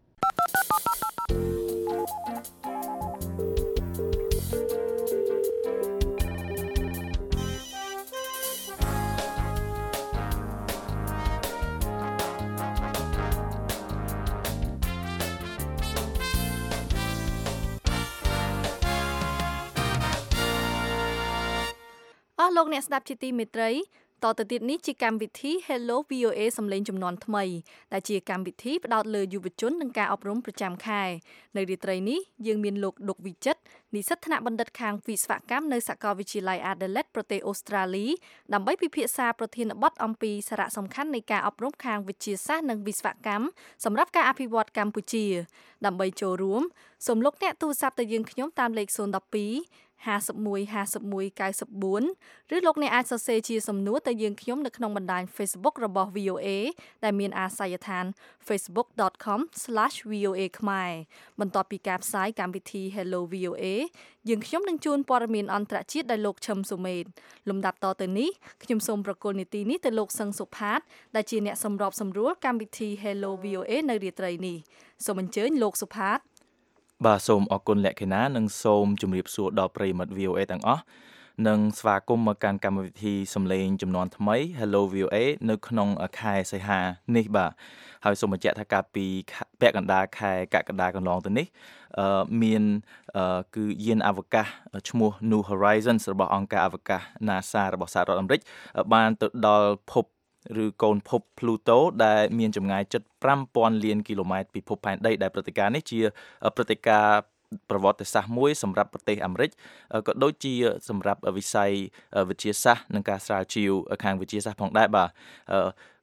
Speaker 3: អស់លោកអ្នកស្ដាប់ជាទីមេត្រីតទៅទៀតនេះជាកម្មវិធី Hello វី អូ เอ សំឡេងចំនួនថ្មីដែលជាកម្មវិធីផ្ដោតលើយុវជននិងការអប់រំប្រចាំខែនៅរាត្រីនេះយើងមានលោកដុកវិចិត្រនិស្សិតថ្នាក់បណ្ឌិតខាងវិស្វកម្មនៅសាកលវិទ្យាល័យ Adelaide ប្រទេសអូស្ត្រាលីដើម្បីពិភាក្សាប្រធានបទអំពីសារៈសំខាន់នៃការអប់រំខាងវិទ្យាសាស្ត្រនិងវិស្វកម្មសម្រាប់ការអភិវឌ្ឍកម្ពុជាដើម្បីចូលរួមសូមលោកអ្នកទូរស័ព្ទទៅយើងខ្ញុំតាមលេខศูนย์ một hai ห้าmộtห้าmộtห้า เก้าสี่ឬលោកអ្នកអាចសរសេរជាសំណួរទៅយើងខ្ញុំនៅក្នុងបណ្ដាញ Facebook របស់ វី អូ เอ ដែលមានអាសយដ្ឋាន facebook dot com slash v o a khmer បន្ទាប់ពីការផ្សាយកម្មវិធី Hello វី អូ เอ យើងខ្ញុំនឹងជួនព័ត៌មានអន្តរជាតិដោយលោកឈឹមសុមេតលំដាប់តទៅនេះខ្ញុំសូមប្រកល់នីតិនេះទៅលោកសឹងសុផាតដែលជាអ្នកសម្របសម្រួលកម្មវិធី Hello វី អូ เอ នៅរាត្រីនេះសូមអញ្ជើញលោកសុផាត
Speaker 15: បាទសូមអរគុណលក្ខិណានិងសូមជម្រាបសួរដល់ប្រិយមិត្ត វី អូ เอ ទាំងអស់និងស្វាគមន៍មកកាន់កម្មវិធីសំឡេងចំនួនថ្មី Hello វី អូ เอ នៅក្នុងខែសីហានេះបាទហើយសូមបញ្ជាក់ថាកាលពីពាក់កណ្ដាលខែកក្កដាកន្លងទៅនេះអឺមានគឺយានអវកាសឈ្មោះ New Horizons របស់អង្គការអវកាស NASA របស់សហរដ្ឋអាមេរិកបានទៅដល់ភពឬកូនភព Pluto ដែលមានចម្ងាយជិតfive thousandលានគីឡូម៉ែត្រពីភពផែនដីដែលព្រឹត្តិការណ៍នេះជាព្រឹត្តិការណ៍ប្រវត្តិសាស្ត្រមួយសម្រាប់ប្រទេសអាមេរិកក៏ដូចជាសម្រាប់វិស័យវិទ្យាសាស្ត្រនិងការស្រាវជ្រាវខាងវិទ្យាសាស្ត្រផងដែរបាទ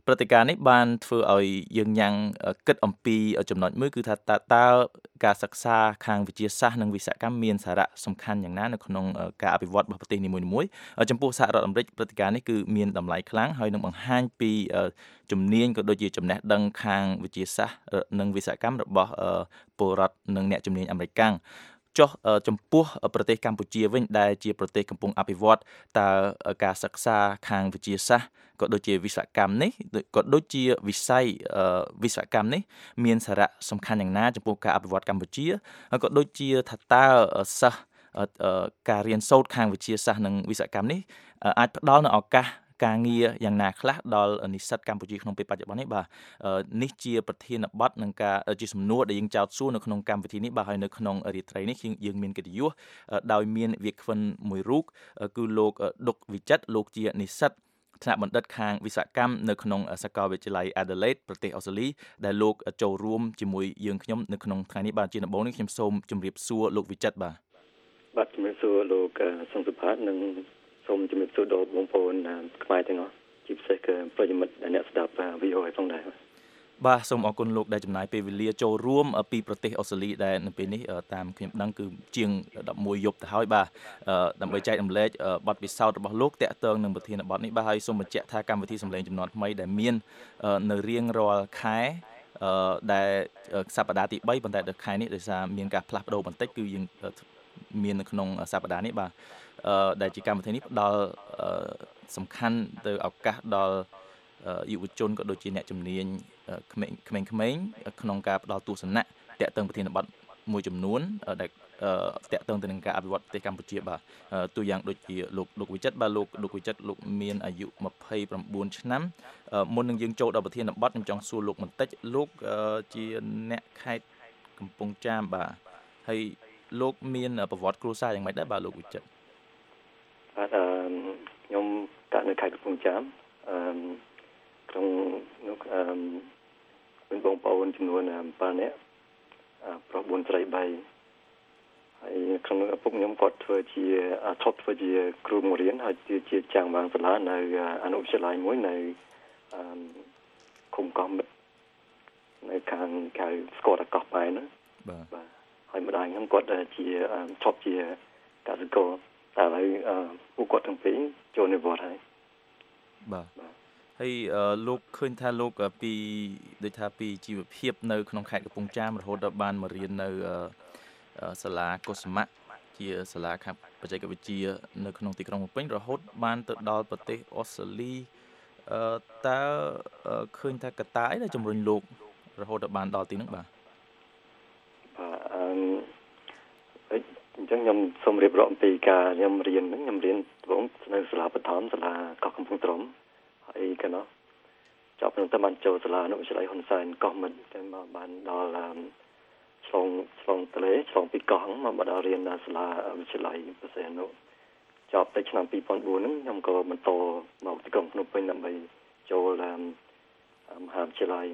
Speaker 15: ព្រឹត្តិការណ៍នេះបានធ្វើឲ្យយើងញ៉ាំងគិតអំពីចំណុចមួយគឺថាតើតើការសិក្សាខាងវិទ្យាសាស្ត្រនិងវិស្វកម្មមានសារៈសំខាន់យ៉ាងណានៅក្នុងការអភិវឌ្ឍរបស់ប្រទេសនីមួយៗចំពោះសហរដ្ឋអាមេរិកព្រឹត្តិការណ៍នេះគឺមានតម្លៃខ្លាំងហើយនឹងបង្ហាញពីជំនាញក៏ដូចជាចំណេះដឹងខាងវិទ្យាសាស្ត្រនិងវិស្វកម្មរបស់ពលរដ្ឋនិងអ្នកជំនាញអាមេរិកចុះចំពោះប្រទេសកម្ពុជាវិញដែលជាប្រទេសកំពុងអភិវឌ្ឍតើការសិក្សាខាងវិទ្យាសាស្ត្រក៏ដូចជាវិស្វកម្មនេះក៏ដូចជាវិស័យវិស្វកម្មនេះមានសារៈសំខាន់យ៉ាងណាចំពោះការអភិវឌ្ឍកម្ពុជាក៏ដូចជាថាតើសិស្សការរៀនសូត្រខាងវិទ្យាសាស្ត្រនិងវិស្វកម្មនេះអាចផ្ដល់នូវឱកាសការងារយ៉ាងណាខ្លះដល់និស្សិតកម្ពុជាក្នុងពេលបច្ចុប្បន្ននេះបាទនេះជាប្រធានបទនិងការជាសំណួរដែលយើងចោទសួរនៅក្នុងកម្មវិធីនេះបាទហើយនៅក្នុងរាត្រីនេះយើងមានកិត្តិយសដោយមានវាគ្មិនមួយរូបគឺលោកដុកវិចិត្រលោកជានិស្សិតថ្នាក់បណ្ឌិតខាងវិស្វកម្មនៅក្នុងសាកលវិទ្យាល័យ Adelaide ប្រទេសអូស្ត្រាលីដែលលោកចូលរួមជាមួយយើងខ្ញុំនៅក្នុងថ្ងៃនេះបាទជាដំបូងនេះខ្ញុំសូមជម្រាបសួរលោកវិចិត្របាទ
Speaker 16: បាទជំរាបសួរលោកសុងសុផាតនិងសូមជំរាបសួរដល់បងប្អូនខ្មែរទាំងអស់ជាពិសេសគឺប្រិយមិត្តអ្នកស្ដាប់ វី អូ អេ ផងដែរ
Speaker 15: បាទសូមអរគុណលោកដែលចំណាយពេលវេលាចូលរួមពីប្រទេសអូស្ត្រាលីដែលនៅពេលនេះតាមខ្ញុំដឹងគឺជាងដប់មួយយប់ទៅហើយបាទដើម្បីចែករំលែកបទពិសោធន៍របស់លោកតាក់ទងនឹងប្រធានបទនេះបាទហើយសូមបញ្ជាក់ថាកម្មវិធីសម្លេងចំនួនថ្មីដែលមាននៅរៀងរាល់ខែដែលសប្តាហ៍ទីបីប៉ុន្តែដល់ខែនេះដោយសារមានការផ្លាស់ប្ដូរបន្តិចគឺយើងមាននៅក្នុងសប្តាហ៍នេះបាទដែលជាកម្មវិធីនេះផ្ដល់សំខាន់ទៅឱកាសដល់យុវជនក៏ដូចជាអ្នកជំនាញក្មេងៗក្នុងការផ្ដល់ទស្សនៈតាក់ទងប្រធានបទមួយចំនួនដែលតាក់ទងទៅនឹងការអភិវឌ្ឍប្រទេសកម្ពុជាបាទទូយ៉ាងដូចជាលោកលោកវិចិត្របាទលោកលោកវិចិត្រលោកមានអាយុម្ភៃប្រាំបួនឆ្នាំមុននឹងយើងចូលដល់ប្រធានបទខ្ញុំចង់សួរលោកបន្តិចលោកជាអ្នកខេត្តកំពង់ចាមបាទហើយលោកមានប្រវត្តិគ្រួសារយ៉ាងម៉េចដែរបាទលោកវិចិត្រ
Speaker 16: បាទខ្ញុំកើតនៅខេត្តកំពង់ចាមអឺក្នុងនោះអឺមានបងប្អូនចំនួនbảyនាក់ប្រុសបួនស្រីបីហើយក្នុងឪពុកខ្ញុំគាត់ធ្វើជាឈប់ធ្វើជាគ្រូបង្រៀនហើយជាចាំងបាងសាលានៅអនុវិទ្យាល័យមួយនៅអឺឃុំកោះមិត្តនៅខាងកៅស្គាល់តែកោះប៉ែនណា
Speaker 15: បាទ
Speaker 16: បាទហើយម្ដាយខ្ញុំគាត់ជាឈប់ជាកសិករតែឥឡូវពួកគាត់ទាំងពីរចូលនិវត្តន៍ហើយ
Speaker 15: បាទហើយលោកឃើញថាលោកពីដូចថាពីជីវភាពនៅក្នុងខេត្តកំពង់ចាមរហូតដល់បានមករៀននៅសាលាកុសមៈជាសាលាខាងបច្ចេកវិទ្យានៅក្នុងទីក្រុងភ្នំពេញរហូតបានទៅដល់ប្រទេសអូស្ត្រាលីតើឃើញថាកត្តាអីដែលជំរុញលោករហូតដល់បានដល់ទីនោះបាទ
Speaker 16: បាទអឺអញ្ចឹងខ្ញុំសូមរៀបរាប់អំពីការខ្ញុំរៀនហ្នឹងខ្ញុំរៀនបងនៅសាលាបឋមសាលាកោះកំពង់ទ្រុំហើយកណោះចប់នឹងតែបានចូលសាលាអនុវិទ្យាល័យហ៊ុនសែនកោះមិត្តតែមកបានដល់ឆ្លងឆ្លងទន្លេឆ្លងពីកោះមកមកដល់រៀននៅសាលាវិទ្យាល័យបរសេនុចប់ទៅឆ្នាំពីរពាន់បួនហ្នឹងខ្ញុំក៏បន្តមកទីក្រុងភ្នំពេញដើម្បីចូលមហាវិទ្យាល័យ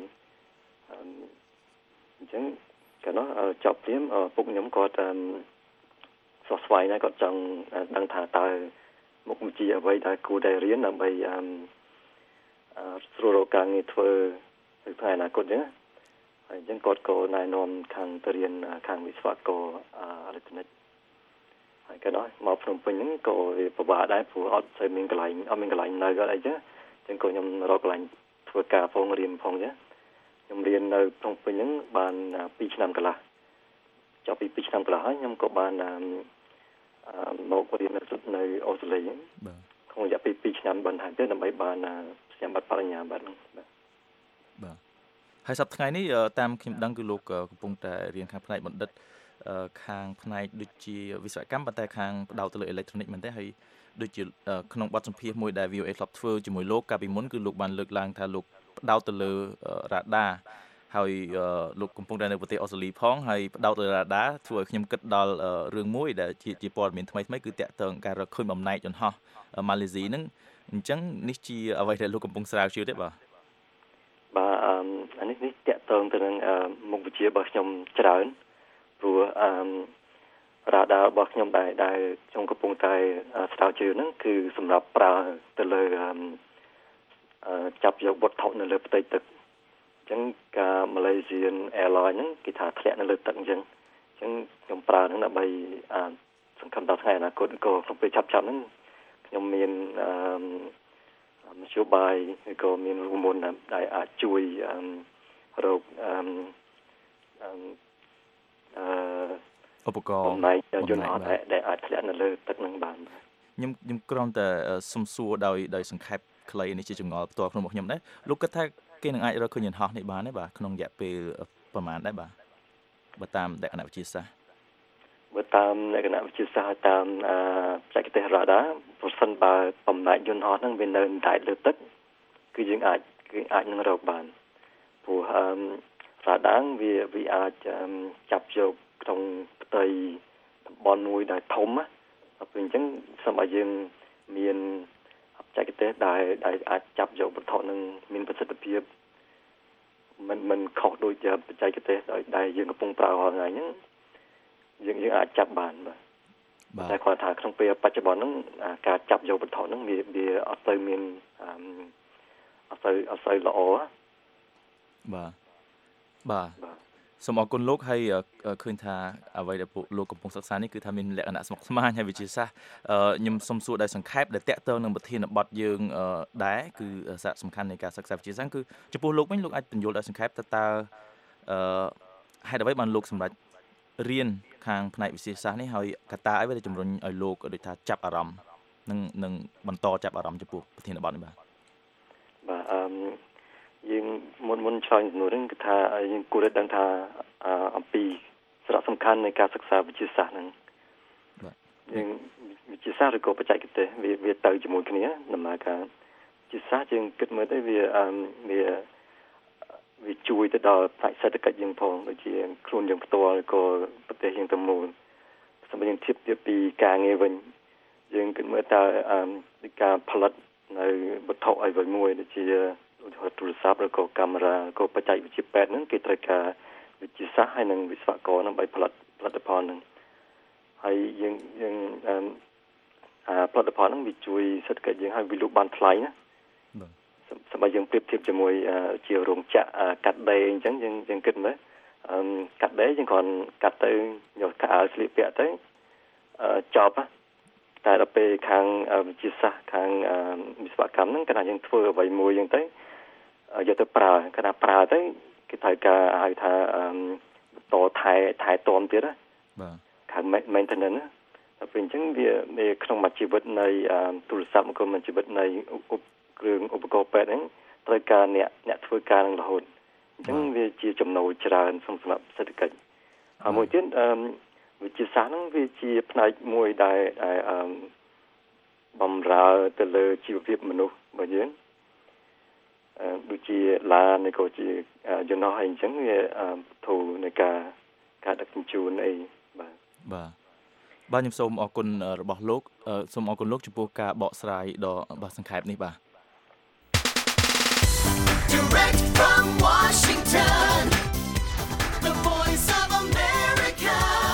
Speaker 16: អញ្ចឹងកណោះចប់ព្រាមពុកខ្ញុំគាត់ស្វះស្វែងហើយគាត់ចង់ដឹងថាតើមុខវិជ្ជាអ្វីដែលគួរតែរៀនដើម្បីអឺស្រួលរកការងារធ្វើនៅថ្ងៃអនាគតហ្នឹងហើយអញ្ចឹងគាត់ក៏ណែនាំខាងទៅរៀនខាងវិស្វករអេឡិចត្រូនិកហើយក៏ដល់មកភ្នំពេញហ្នឹងក៏វាពិបាកដែរព្រោះអត់ស្អីមានកន្លែងអត់មានកន្លែងនៅអត់អីចឹងអញ្ចឹងក៏ខ្ញុំរកកន្លែងធ្វើការផងរៀនផងចឹងខ្ញុំរៀននៅភ្នំពេញហ្នឹងបានពីរឆ្នាំកន្លះចប់ពីពីរឆ្នាំកន្លះហើយខ្ញុំក៏បានមករៀននៅនៅអូស្ត្រាលី
Speaker 15: បាទ
Speaker 16: ក្នុងរយៈពេលពីរឆ្នាំបន្ថែមទៀតដើម្បីបានសញ្ញាបត្របរិញ្ញាបត្រហ្នឹងបាទ
Speaker 15: បាទហើយសប្តាហ៍ថ្ងៃនេះតាមខ្ញុំដឹងគឺលោកកំពុងតែរៀនខាងផ្នែកបណ្ឌិតខាងផ្នែកដូចជាវិស្វកម្មប៉ុន្តែខាងផ្ដោតទៅលើអេឡិចត្រូនិកមែនទេហើយដូចជាក្នុងបទសម្ភាសន៍មួយដែល វី អូ អេ ធ្លាប់ធ្វើជាមួយលោកកាលពីមុនគឺលោកបានលើកឡើងថាលោកផ្ដោតទៅលើរ៉ាដាហើយលោកកំពុងតែនៅប្រទេសអូស្ត្រាលីផងហើយផ្ដោតលើរ៉ាដាធ្វើឲ្យខ្ញុំគិតដល់រឿងមួយដែលជាជាព័ត៌មានថ្មីថ្មីគឺតាក់ទងការរកឃើញបំណែកយន្តហោះម៉ាឡេស៊ីហ្នឹងអញ្ចឹងនេះជាអ្វីដែលលោកកំពុងស្រាវជ្រាវទេបាទ
Speaker 16: បាទអានេះនេះតាក់ទងទៅនឹងមុខវិជ្ជារបស់ខ្ញុំច្រើនព្រោះអឺរ៉ាដារបស់ខ្ញុំដែលដែលខ្ញុំកំពុងតែស្រាវជ្រាវហ្នឹងគឺសម្រាប់ប្រើទៅលើចាប់យកវត្ថុនៅលើផ្ទៃទឹកអញ្ចឹងការ Malaysian Airlines ហ្នឹងគេថាធ្លាក់នៅលើទឹកអញ្ចឹងអញ្ចឹងខ្ញុំប្រើហ្នឹងដើម្បីសង្ឃឹមថាថ្ងៃអនាគតក៏ក្នុងពេលឆាប់ៗហ្នឹងខ្ញុំមានមធ្យោបាយឬក៏មានរមុនដែលអាចជួយរកអឺ
Speaker 15: ឧបករណ៍
Speaker 16: បំណែកយន្តហោះដែលអាចធ្លាក់នៅលើទឹកហ្នឹងបាន
Speaker 15: ខ្ញុំខ្ញុំគ្រាន់តែសុំសួរដោយដោយសង្ខេបខ្លីនេះជាចម្ងល់ផ្ទាល់ក្នុងរបស់ខ្ញុំដែរលោកគិតថាគេនឹងអាចរកឃើញយន្តហោះនេះបានទេបាទក្នុងរយៈពេលប្រហែលដែរបាទបើតាមលក្ខណៈវិទ្យាសាស្ត្រ
Speaker 16: បើតាមលក្ខណៈវិទ្យាសាស្ត្រតាមបច្ចេកទេសរ៉ាដាប្រសិនបើបំណែកយន្តហោះហ្នឹងវានៅតែលើទឹកគឺយើងអាចគឺអាចនឹងរកបានព្រោះរ៉ាដាវាវាអាចចាប់យកក្នុងផ្ទៃតំបន់មួយដែលធំណាពេលអញ្ចឹងសូមឲ្យយើងមានបច្ចេកទេសដែលដែលអាចចាប់យកវត្ថុនឹងមានប្រសិទ្ធភាពមិនមិនខុសដូចបច្ចេកទេសដែលយើងកំពុងប្រើរាល់ថ្ងៃហ្នឹងយើងយើងអាចចាប់បានបាទតែគាត់ថាក្នុងពេលបច្ចុប្បន្នហ្នឹងការចាប់យកវត្ថុហ្នឹងវាវាអត់ទៅមានអត់ទៅអត់ទៅល្អ
Speaker 15: បាទបាទសូមអរគុណលោកហើយឃើញថាអ្វីដែលលោកកំពុងសិក្សានេះគឺថាមានលក្ខណៈស្មុគស្មាញហើយវិទ្យាសាស្ត្រខ្ញុំសូមសួរដោយសង្ខេបដែលតាក់ទងនឹងប្រធានបទយើងដែរគឺសារៈសំខាន់នៃការសិក្សាវិទ្យាសាស្ត្រគឺចំពោះលោកវិញលោកអាចបញ្យល់ដោយសង្ខេបតើតើហេតុអ្វីបានលោកសម្រេចរៀនខាងផ្នែកវិទ្យាសាស្ត្រនេះហើយកត្តាអីដែលជំរុញឲ្យលោកដូចថាចាប់អារម្មណ៍និងនឹងបន្តចាប់អារម្មណ៍ចំពោះប្រធានបទនេះបាទ
Speaker 16: បាទអឺយើងមុនមុនឆ្លើយសំណួរនេះគឺថាយើងគួរតែដឹងថាអំពីសារៈសំខាន់នៃការសិក្សាវិទ្យាសាស្ត្រហ្នឹង
Speaker 15: បាទ
Speaker 16: យើងវិទ្យាសាស្ត្រឬក៏បច្ចេកទេសវាវាទៅជាមួយគ្នាដំណើរការវិទ្យាសាស្ត្រយើងគិតមើលទៅវាវាវាជួយទៅដល់ផ្នែកសេដ្ឋកិច្ចយើងផងដូចជាខ្លួនយើងផ្ទាល់ក៏ប្រទេសយើងទាំងមូលសម្រាប់យើងធៀបទៀតពីការងារវិញយើងគិតមើលតើការផលិតនៅវត្ថុអ្វីមួយដូចជាទូរស័ព្ទឬក៏កាមេរ៉ាក៏បច្ចេកវិទ្យាពេទ្យហ្នឹងគេត្រូវការវិទ្យាសាស្ត្រហើយនិងវិស្វករដើម្បីផលិតផលិតផលហ្នឹងហើយយើងយើងអឺផលិតផលហ្នឹងវាជួយសេដ្ឋកិច្ចយើងឲ្យវាលក់បានថ្លៃណា
Speaker 15: បាទ
Speaker 16: សម្រាប់យើងប្រៀបធៀបជាមួយជារោងចក្រកាត់ដេរអញ្ចឹងយើងយើងគិតមើលអឺកាត់ដេរយើងគ្រាន់កាត់ទៅយកខោអាវស្លៀកពាក់ទៅអឺចប់តែដល់ពេលខាងវិទ្យាសាស្ត្រខាងវិស្វកម្មហ្នឹងគាត់ថាយើងធ្វើអ្វីមួយអញ្ចឹងទៅយកទៅប្រើគាត់ថាប្រើទៅគេត្រូវការហៅថាតថែថែទាំទៀតណា
Speaker 15: បាទ
Speaker 16: ខាង maintenance តែពេលអញ្ចឹងវាក្នុងមួយជីវិតនៃទូរស័ព្ទក៏មួយជីវិតនៃគ្រឿងឧបករណ៍ពេទ្យហ្នឹងត្រូវការអ្នកអ្នកធ្វើការនឹងរហូតអញ្ចឹងវាជាចំណូលច្រើនសម្រាប់សេដ្ឋកិច្ចហើយមួយទៀតវិទ្យាសាស្ត្រហ្នឹងវាជាផ្នែកមួយដែលបំរើទៅលើជីវភាពមនុស្សរបស់យើងដូចជាឡានក៏ជាយន្តហោះអីអញ្ចឹងវាធូរនៃការការដឹកជញ្ជូនអីបាទ
Speaker 15: បាទបាទខ្ញុំសូមអរគុណរបស់លោកសូមអរគុណលោកចំពោះការបកស្រាយដ៏បាទសង្ខេបនេះបាទ
Speaker 2: Direct from Washington The Voice of America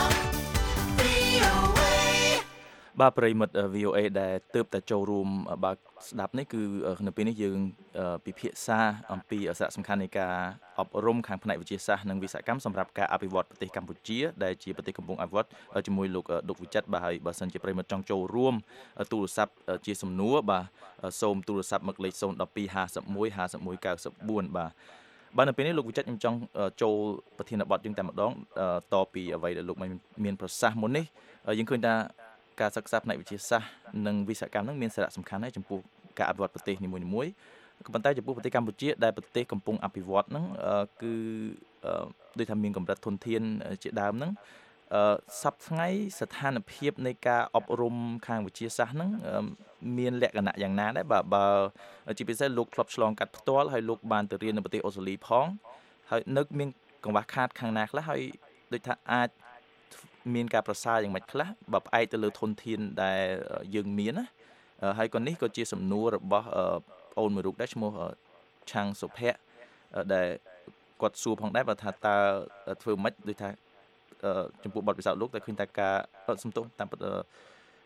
Speaker 15: បាទប្រិមិត្ត វី អូ អេ ដែលទើបតែចូលរួមបើស្ដាប់នេះគឺនៅពេលនេះយើងពិភាក្សាអំពីសារៈសំខាន់នៃការអប់រំខាងផ្នែកវិទ្យាសាស្ត្រនិងវិស្វកម្មសម្រាប់ការអភិវឌ្ឍប្រទេសកម្ពុជាដែលជាប្រទេសកំពុងអភិវឌ្ឍជាមួយលោកដុកវិចិត្របាទហើយបើសិនជាប្រិមិត្តចង់ចូលរួមទូរស័ព្ទជាសំណួរបាទសូមទូរស័ព្ទមកលេខศูนย์ หนึ่ง สอง ห้า หนึ่ง หนึ่ง ห้า หนึ่ง เก้า สี่ បាទបាទនៅពេលនេះលោកវិចិត្រខ្ញុំចង់ចូលប្រធានបទយើងតែម្ដងតពីអ្វីដែលលោកមានប្រសាសន៍មុននេះយើងឃើញថាការសិក្សាផ្នែកវិទ្យាសាស្ត្រនិងវិស្វកម្មនឹងមានសារៈសំខាន់ហើយចំពោះការអភិវឌ្ឍប្រទេសនីមួយៗក៏ប៉ុន្តែចំពោះប្រទេសកម្ពុជាដែលប្រទេសកំពុងអភិវឌ្ឍហ្នឹងគឺដូចថាមានកម្រិតធនធានជាដើមហ្នឹងសប្តាហ៍ថ្ងៃស្ថានភាពនៃការអប់រំខាងវិទ្យាសាស្ត្រហ្នឹងមានលក្ខណៈយ៉ាងណាដែរបាទបើជាពិសេសលោកធ្លាប់ឆ្លងកាត់ផ្ទាល់ហើយលោកបានទៅរៀននៅប្រទេសអូស្ត្រាលីផងហើយនៅមានកង្វះខាតខាងណាខ្លះហើយដូចថាអាចមានការប្រសើរយ៉ាងម៉េចខ្លះបើផ្អែកទៅលើធនធានដែលយើងមានណាហើយក៏នេះក៏ជាសំណួររបស់ប្អូនមួយរូបដែរឈ្មោះឆាំងសុភ័ក្រដែលគាត់សួរផងដែរបើថាតើធ្វើម៉េចដូចថាចំពោះបទពិសោធន៍លោកតែឃើញតែការសំទោសតាមពិត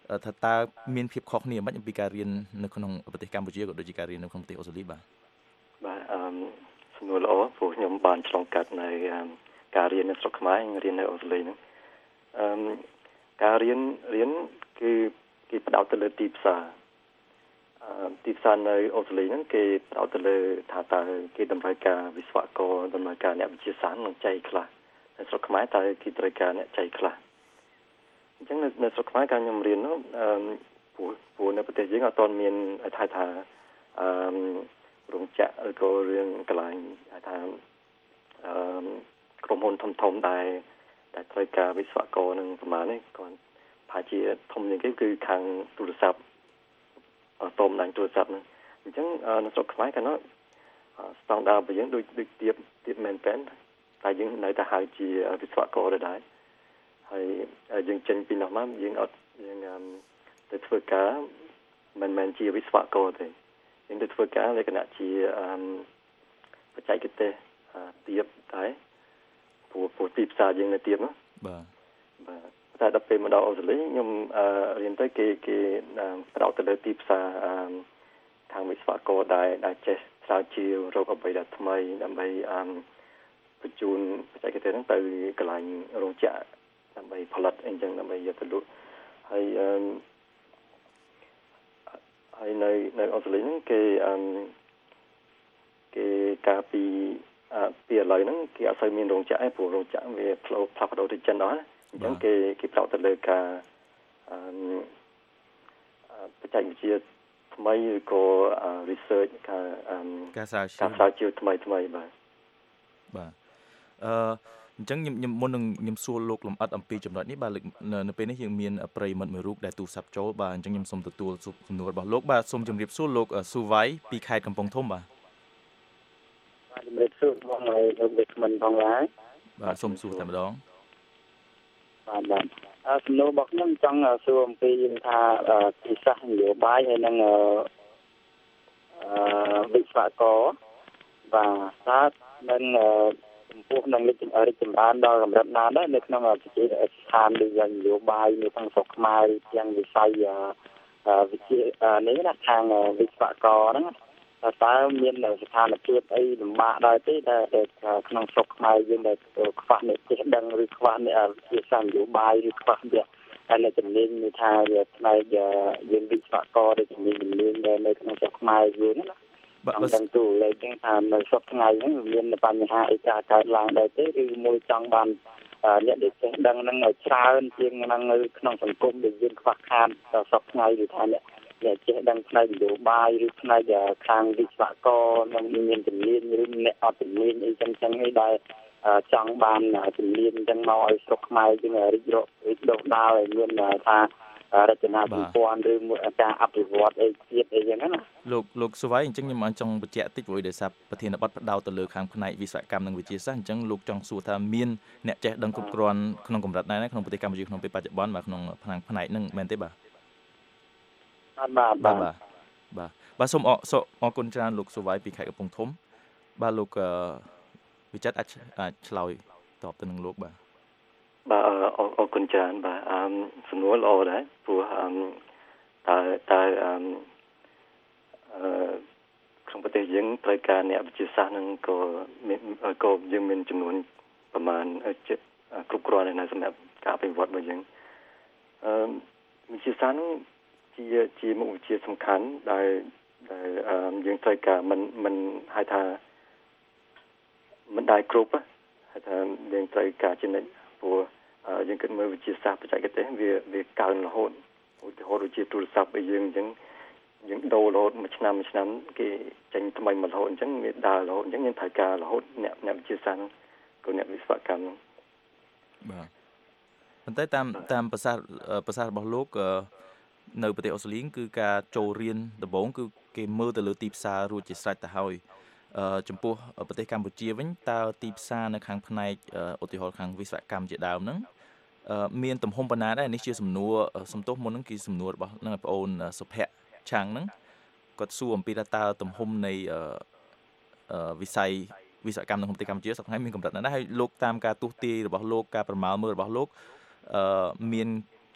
Speaker 15: ថាតើមានភាពខុសគ្នាមិនពីការរៀននៅក្នុងប្រទេសកម្ពុជាក៏ដូចជាការរៀននៅក្នុងប្រទេសអូស្ត្រាលីបាទ
Speaker 16: បាទអឺសំណួរល្អព្រោះខ្ញុំបានឆ្លងកាត់នៅការរៀននៅស្រុកខ្មែររៀននៅអូស្ត្រាលីហ្នឹងអឺការរៀនរៀនគឺគេផ្ដោតទៅលើទីផ្សារអឺទីផ្សារនៅអូស្ត្រាលីហ្នឹងគេផ្ដោតទៅលើថាតើគេតម្រូវការវិស្វករតម្រូវការអ្នកវិទ្យាសាស្ត្រនឹងចៃខ្លះនៅស្រុកខ្មែរតើគេត្រូវការអ្នកចៃខ្លះអញ្ចឹងនៅស្រុកខ្មែរការខ្ញុំរៀននោះអឺព្រោះព្រោះនៅប្រទេសយើងអត់ទាន់មានថាថាអឺរោងចក្រឬក៏រឿងកន្លែងថាអឺក្រុមហ៊ុនធំធំដែលដែលត្រូវការវិស្វករនឹងប្រមាណនេះគាត់ប្រហែលជាធំជាងគេគឺខាងទូរស័ព្ទអត់តមដាញ់ទូរស័ព្ទហ្នឹងអញ្ចឹងនៅស្រុកខ្មែរកាលនោះស្តង់ដាររបស់យើងដូចដូចទៀតទៀតមែនតើតែយើងនៅតែហៅជាវិស្វករដែរហើយយើងចេញពីនោះមកយើងអត់យើងទៅធ្វើការមិនមែនជាវិស្វករទេយើងទៅធ្វើការលក្ខណៈជាបច្ចេកទេសទៀតតែព្រោះព្រោះទីផ្សារយើងនៅទៀតណា
Speaker 15: បាទ
Speaker 16: បាទតែដល់ពេលមកដល់អូស្ត្រាលីខ្ញុំរៀនទៅគេគេផ្ដោតទៅលើទីផ្សារខាងវិស្វករដែលដែលចេះស្រាវជ្រាវរកអ្វីដែលថ្មីដើម្បីបញ្ជូនបច្ចេកទេសហ្នឹងទៅកន្លែងរោងចក្រដើម្បីផលិតអីចឹងដើម្បីយកទៅលក់ហើយអឺហើយនៅនៅអូស្ត្រាលីហ្នឹងគេអឺគេការពីអឺពីឥឡូវហ្នឹងគេអត់សូវមានរោងចក្រឯងព្រោះរោងចក្រវាផ្លោផ្លាស់ប្ដូរទៅចិនដល់អញ្ចឹងគេគេផ្ដោតទៅលើការអឺបច្ចេកវិទ្យាថ្មីឬក៏ research ការ
Speaker 15: ការស្រាវជ្រាវ
Speaker 16: ការស្រាវជ្រាវថ្មីថ្មីបាទ
Speaker 15: បាទអឺអញ្ចឹងខ្ញុំខ្ញុំមុននឹងខ្ញុំសួរលោកលំអិតអំពីចំណុចនេះបាទនៅពេលនេះយើងមានប្រិយមិត្តមួយរូបដែលទូរស័ព្ទចូលបាទអញ្ចឹងខ្ញុំសូមទទួលសំណួររបស់លោកបាទសូមជម្រាបសួរលោកស៊ូវ៉ៃពីខេត្តកំពង់ធំបាទ
Speaker 17: បាទជម្រាបសួរបងហើយលោកវិក្កាមផងឡើយ
Speaker 15: បាទសូមសួរតែម្ដង
Speaker 17: បាទបាទអឺសំណួររបស់ខ្ញុំចង់សួរអំពីថាទីសាស្ត្រនយោបាយហើយនឹងអឺវិស្វករបាទតើនឹងចំពោះនឹងលេខរីកចម្រើនដល់កម្រិតណាដែរនៅក្នុងវិទ្យាស្ថានដូចយ៉ាងនយោបាយនៅក្នុងស្រុកខ្មែរទាំងវិស័យវិទ្យានេះណាខាងវិស្វករហ្នឹងតើមានស្ថានភាពអីលំបាកដែរទេដែលក្នុងស្រុកខ្មែរយើងដែលខ្វះអ្នកចេះដឹងឬខ្វះអ្នកវិទ្យាសាស្ត្រនយោបាយឬខ្វះអ្នកដែលជំនាញនេះថាវាផ្នែកយើងវិស្វករដែលជំនាញជំនាញដែលនៅក្នុងស្រុកខ្មែរយើងណា
Speaker 15: បាទ
Speaker 17: បើមិនទូលេខចឹងថានៅសប្តាហ៍ថ្ងៃហ្នឹងមានបញ្ហាអីការកើតឡើងដែរទេឬមួយចង់បានអ្នកដែលចេះដឹងហ្នឹងឲ្យច្រើនជាងហ្នឹងនៅក្នុងសង្គមដែលយើងខ្វះខាតដល់សប្តាហ៍ថ្ងៃឬថាអ្នកអ្នកចេះដឹងផ្នែកនយោបាយឬផ្នែកខាងវិស្វករនឹងមានជំនាញឬអ្នកអត់ជំនាញអីចឹងចឹងឯដែលចង់បានជំនាញចឹងមកឲ្យស្រុកខ្មែរយើងរីករាលរីកដុះដាលឲ្យមានថារចនាសម្ព័ន្ធឬមួយការអភិវឌ្ឍអីទៀតអីចឹងណា
Speaker 15: លោកលោកស៊ូវ៉ៃអញ្ចឹងខ្ញុំអញ្ចឹងបញ្ជាក់តិចព្រោះដោយសារប្រធានបទផ្ដោតទៅលើខាងផ្នែកវិស្វកម្មនិងវិទ្យាសាស្ត្រអញ្ចឹងលោកចង់សួរថាមានអ្នកចេះដឹងគ្រប់គ្រាន់ក្នុងកម្រិតណាក្នុងប្រទេសកម្ពុជាក្នុងពេលបច្ចុប្បន្នបាទក្នុងផ្នែកផ្នែកហ្នឹងមែនទេបាទ
Speaker 17: បាទបាទ
Speaker 15: បាទបាទបាទសូមអរគុណច្រើនលោកស៊ូវ៉ៃពីខេត្តកំពង់ធំបាទលោកវិចិត្រអាចអាចឆ្លើយតបទៅនឹងលោកបាទ
Speaker 16: បាទអរគុណច្រើនបាទអឺសំណួរល្អដែរព្រោះអឺតើតើអឺក្នុងប្រទេសយើងត្រូវការអ្នកវិទ្យាសាស្ត្រនឹងក៏ក៏យើងមានចំនួនប្រមាណគ្រប់គ្រាន់នៅសម្រាប់ការអភិវឌ្ឍរបស់យើងអឺវិទ្យាសាស្ត្រនឹងជាជាមុខវិជ្ជាសំខាន់ដែលដែលយើងត្រូវការមិនមិនហៅថាមិនได้គ្រប់ហៅថាយើងត្រូវការចំណេញព្រោះយើងគិតមើលវិទ្យាសាស្ត្របច្ចេកទេសវាវាកើនរហូតឧទាហរណ៍ដូចជាទូរស័ព្ទឲ្យយើងអញ្ចឹងយើងដូររហូតមួយឆ្នាំមួយឆ្នាំគេចេញថ្មីមករហូតអញ្ចឹងវាដើររហូតអញ្ចឹងយើងត្រូវការរហូតអ្នកអ្នកវិទ្យាសាស្ត្រក៏អ្នកវិស្វកម្ម
Speaker 15: បាទប៉ុន្តែតាមតាមប្រសាសន៍ប្រសាសន៍របស់លោកនៅប្រទេសអូស្ត្រាលីគឺការចូលរៀនដំបូងគឺគេមើលទៅលើទីផ្សាររួចជាស្រេចទៅហើយចំពោះប្រទេសកម្ពុជាវិញតើទីផ្សារនៅខាងផ្នែកឧទាហរណ៍ខាងវិស្វកម្មជាដើមហ្នឹងមានទំហំប៉ុណ្ណាដែរនេះជាសំណួរសំទោសមុនហ្នឹងគឺសំណួររបស់នឹងបងអូនសុភ័ក្រឆាំងហ្នឹងគាត់សួរអំពីថាតើទំហំនៃវិស័យវិស្វកម្មនៅក្នុងប្រទេសកម្ពុជាសប្តាហ៍ថ្ងៃមានកម្រិតណាស់ហើយលោកតាមការទស្សន៍ទាយរបស់លោកការប្រមាលមើលរបស់លោកមាន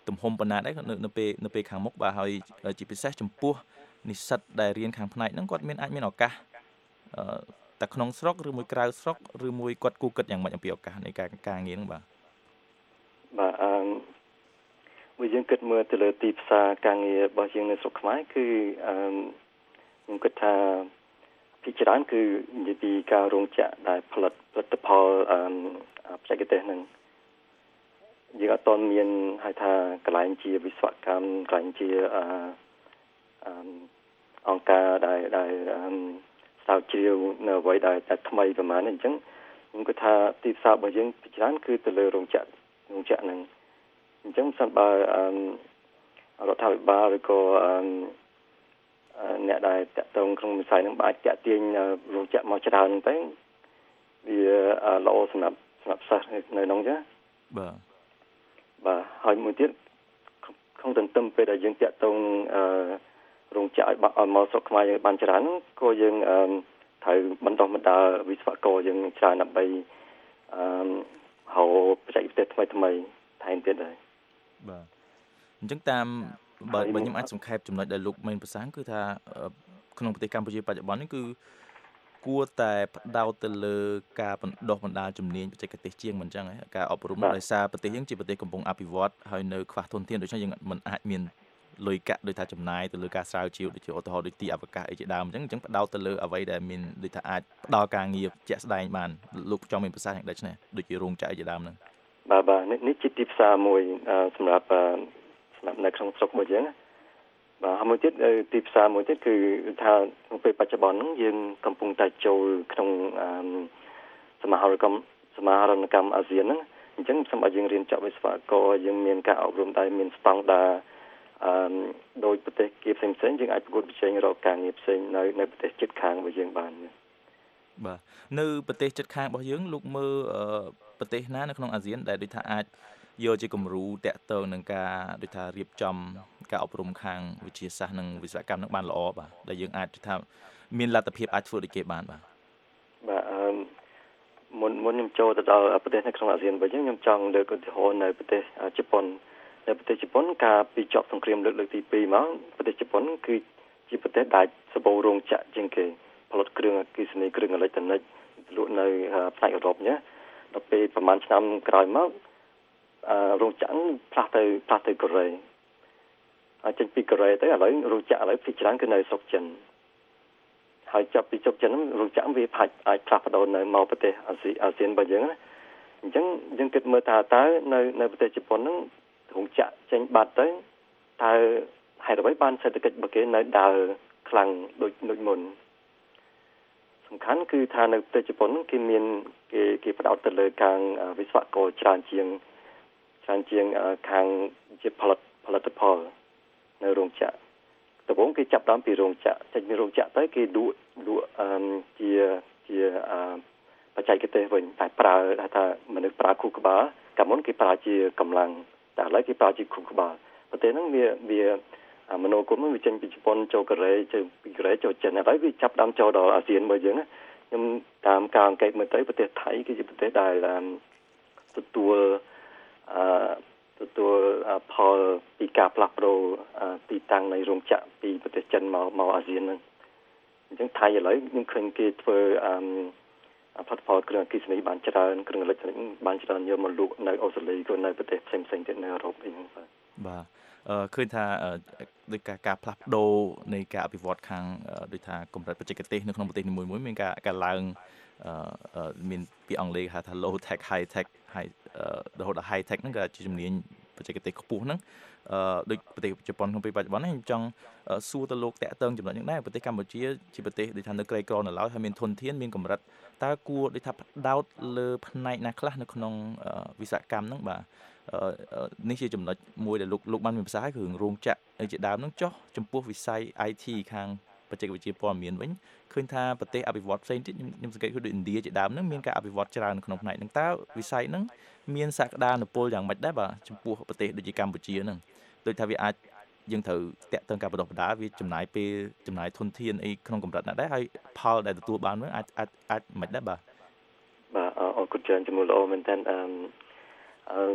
Speaker 15: ទំហំប៉ុណ្ណាដែរនៅនៅពេលនៅពេលខាងមុខបាទហើយជាពិសេសចំពោះនិស្សិតដែលរៀនខាងផ្នែកហ្នឹងគាត់មានអាចមានឱកាសអឺតែក្នុងស្រុកឬមួយក្រៅស្រុកឬមួយគាត់គូគិតយ៉ាងម៉េចអំពីឱកាសនៃការការងារហ្នឹងបាទ
Speaker 16: បាទអឺមួយយើងគិតមើលទៅលើទីផ្សារការងាររបស់យើងនៅស្រុកខ្មែរគឺអឺខ្ញុំគិតថាពីច្រើនគឺនិយាយពីការរោងចក្រដែលផលិតផលិតផលអឺបច្ចេកទេសហ្នឹងយើងអត់ទាន់មានហៅថាកន្លែងជាវិស្វកម្មកន្លែងជាអឺអឺអង្គការដែលដែលអឺស្រាវជ្រាវនៅអ្វីដែលតែថ្មីប្រហែលនេះអញ្ចឹងខ្ញុំគិតថាទីផ្សាររបស់យើងពីច្រើនគឺទៅលើរោងចក្ររោងចក្រហ្នឹងអញ្ចឹងសិនបើអឺរដ្ឋាភិបាលឬក៏អឺអ្នកដែលតាក់ទងក្នុងវិស័យហ្នឹងអាចតាក់ទាញរោងចក្រមកច្រើនទៅវាល្អសម្រាប់សម្រាប់សិស្សនៅក្នុងចា
Speaker 15: បាទ
Speaker 16: បាទហើយមួយទៀតក្នុងទន្ទឹមពេលដែលយើងតាក់ទងអឺរោងចក្រឲ្យមកស្រុកខ្មែរយើងបានច្រើនក៏យើងអឺត្រូវបន្តបណ្ដាវិស្វករយើងច្រើនដើម្បីអឺហៅបច្ចេកទេសថ្មីថ្មីថែមទៀតដែរ
Speaker 15: បាទអញ្ចឹងតាមបើបើខ្ញុំអាចសង្ខេបចំណុចដែលលោកមានប្រសាសន៍គឺថាក្នុងប្រទេសកម្ពុជាបច្ចុប្បន្ននេះគឺគួរតែផ្ដោតទៅលើការបណ្ដុះបណ្ដាលជំនាញបច្ចេកទេសជាងមិនអញ្ចឹងការអប់រំដោយសារប្រទេសយើងជាប្រទេសកំពុងអភិវឌ្ឍហើយនៅខ្វះធនធានដូច្នេះយើងមិនអាចមានលុយកាក់ដូចថាចំណាយទៅលើការស្រាវជ្រាវដូចជាឧទាហរណ៍ដូចទីអវកាសអីជាដើមអញ្ចឹងអញ្ចឹងផ្ដោតទៅលើអ្វីដែលមានដូចថាអាចផ្ដល់ការងារជាក់ស្ដែងបានលោកចង់មានប្រសាសន៍យ៉ាងដូច្នេះដូចជារោងចក្រអីជាដើមហ្នឹង
Speaker 16: បាទបាទនេះជាទីផ្សារមួយសម្រាប់សម្រាប់នៅក្នុងស្រុករបស់យើងបាទហើយមួយទៀតទីផ្សារមួយទៀតគឺថាក្នុងពេលបច្ចុប្បន្នហ្នឹងយើងកំពុងតែចូលក្នុងសមាហរកម្មសមាហរណកម្មអាស៊ានហ្នឹងអញ្ចឹងសម្រាប់យើងរៀនចប់វិស្វករយើងមានការអប់រំដែលមានស្តង់ដារអឺដោយប្រទេសគេផ្សេងផ្សេងយើងអាចប្រកួតប្រជែងរកការងារផ្សេងនៅនៅប្រទេសជិតខាងរបស់យើងបាន
Speaker 15: បាទនៅប្រទេសជិតខាងរបស់យើងលោកមើលប្រទេសណានៅក្នុងអាស៊ានដែលដូចថាអាចយកជាគំរូតាក់ទងនឹងការដូចថារៀបចំការអប់រំខាងវិទ្យាសាស្ត្រនិងវិស្វកម្មនឹងបានល្អបាទដែលយើងអាចថាមានលទ្ធភាពអាចធ្វើដូចគេបានបាទ
Speaker 16: បាទអឺមុនមុនខ្ញុំចូលទៅដល់ប្រទេសនៅក្នុងអាស៊ានរបស់យើងខ្ញុំចង់លើកឧទាហរណ៍នៅប្រទេសជប៉ុននៅប្រទេសជប៉ុនការពីចប់សង្គ្រាមលើកលើកទីពីរមកប្រទេសជប៉ុនគឺជាប្រទេសដែលសម្បូររោងចក្រជាងគេផលិតគ្រឿងអគ្គិសនីគ្រឿងអេឡិចត្រូនិកលក់នៅផ្នែកអឺរ៉ុបញ៉ាដល់ពេលប្រហែលឆ្នាំក្រោយមកអឺរោងចក្រផ្លាស់ទៅផ្លាស់ទៅកូរ៉េហើយចេញពីកូរ៉េទៅឥឡូវរោងចក្រឥឡូវពីច្រើនគឺនៅស្រុកចិនហើយចាប់ពីស្រុកចិនរោងចក្រវាអាចអាចផ្លាស់ប្ដូរនៅមកប្រទេសអាស៊ីអាស៊ានរបស់យើងណាអញ្ចឹងយើងគិតមើលថាតើនៅនៅប្រទេសជប៉ុនហ្នឹងរោងចក្រចេញបាត់ទៅតើហេតុអ្វីបានសេដ្ឋកិច្ចរបស់គេនៅដើរខ្លាំងដូចដូចមុនសំខាន់គឺថានៅប្រទេសជប៉ុនគេមានគេគេផ្ដោតទៅលើខាងវិស្វករច្រើនជាងច្រើនជាងខាងជាផលិតផលិតផលនៅរោងចក្រដំបូងគេចាប់ដើមពីរោងចក្រចេញពីរោងចក្រទៅគេលក់លក់អឺជាជាអឺបច្ចេកទេសវិញតែប្រើថាមនុស្សប្រើខួរក្បាលកាលមុនគេប្រើជាកម្លាំងតែឥឡូវគេប្រើជាខួរក្បាលប្រទេសហ្នឹងវាវាមនោគមវាចេញពីជប៉ុនចូលកូរ៉េចូលពីកូរ៉េចូលចិនហើយវាចាប់ដើមចូលដល់អាស៊ានរបស់យើងខ្ញុំតាមការអង្កេតមើលទៅប្រទេសថៃគឺជាប្រទេសដែលទទួលអឺទទួលផលពីការផ្លាស់ប្ដូរទីតាំងនៃរោងចក្រពីប្រទេសចិនមកមកអាស៊ានហ្នឹងអញ្ចឹងថៃឥឡូវខ្ញុំឃើញគេធ្វើអឺផលិតផលគ្រឿងអគ្គិសនីបានច្រើនគ្រឿងអេឡិចត្រូនិកបានច្រើនយកមកលក់នៅអូស្ត្រាលីក៏នៅប្រទេសផ្សេងផ្សេងទៀតនៅអឺរ៉ុបអីហ្នឹងបាទ
Speaker 15: បាទអឺឃើញថាដោយការការផ្លាស់ប្ដូរនៃការអភិវឌ្ឍខាងដូចថាកម្រិតបច្ចេកទេសនៅក្នុងប្រទេសនីមួយៗមានការការឡើងអឺមានពីអង់គ្លេសហៅថា low tech high tech high រហូតដល់ high tech ហ្នឹងក៏ជាជំនាញបច្ចេកទេសខ្ពស់ហ្នឹងអឺដូចប្រទេសជប៉ុនក្នុងពេលបច្ចុប្បន្ននេះខ្ញុំចង់សួរទៅលោកតាក់ទងចំណុចនេះដែរប្រទេសកម្ពុជាជាប្រទេសដូចថានៅក្រីក្រនៅឡើយហើយមានធនធានមានកម្រិតតើគួរដូចថាផ្ដោតលើផ្នែកណាខ្លះនៅក្នុងវិស្វកម្មហ្នឹងបាទនេះជាចំណុចមួយដែលលោកលោកបានមានប្រសាសន៍ឲ្យគឺរោងចក្រអីជាដើមហ្នឹងចុះចំពោះវិស័យ ไอ ที ខាងបច្ចេកវិទ្យាព័ត៌មានវិញឃើញថាប្រទេសអភិវឌ្ឍផ្សេងទៀតខ្ញុំសង្កេតឃើញដូចឥណ្ឌាជាដើមហ្នឹងមានការអភិវឌ្ឍច្រើនក្នុងផ្នែកហ្នឹងតើវិស័យហ្នឹងមានសក្តានុពលយ៉ាងម៉េចដែរបាទចំពោះប្រទេសដូចជាកម្ពុជាហ្នឹងដូចថាវាអាចយើងត្រូវតាក់ទងការបណ្ដុះបណ្ដាលវាចំណាយពេលចំណាយធនធានអីក្នុងកម្រិតណាដែរហើយផលដែលទទួលបានហ្នឹងអាចអាចអាចមិនដែរបាទ
Speaker 16: បាទអរគុណច្រើនជំនួសល្អមែនតើអឺ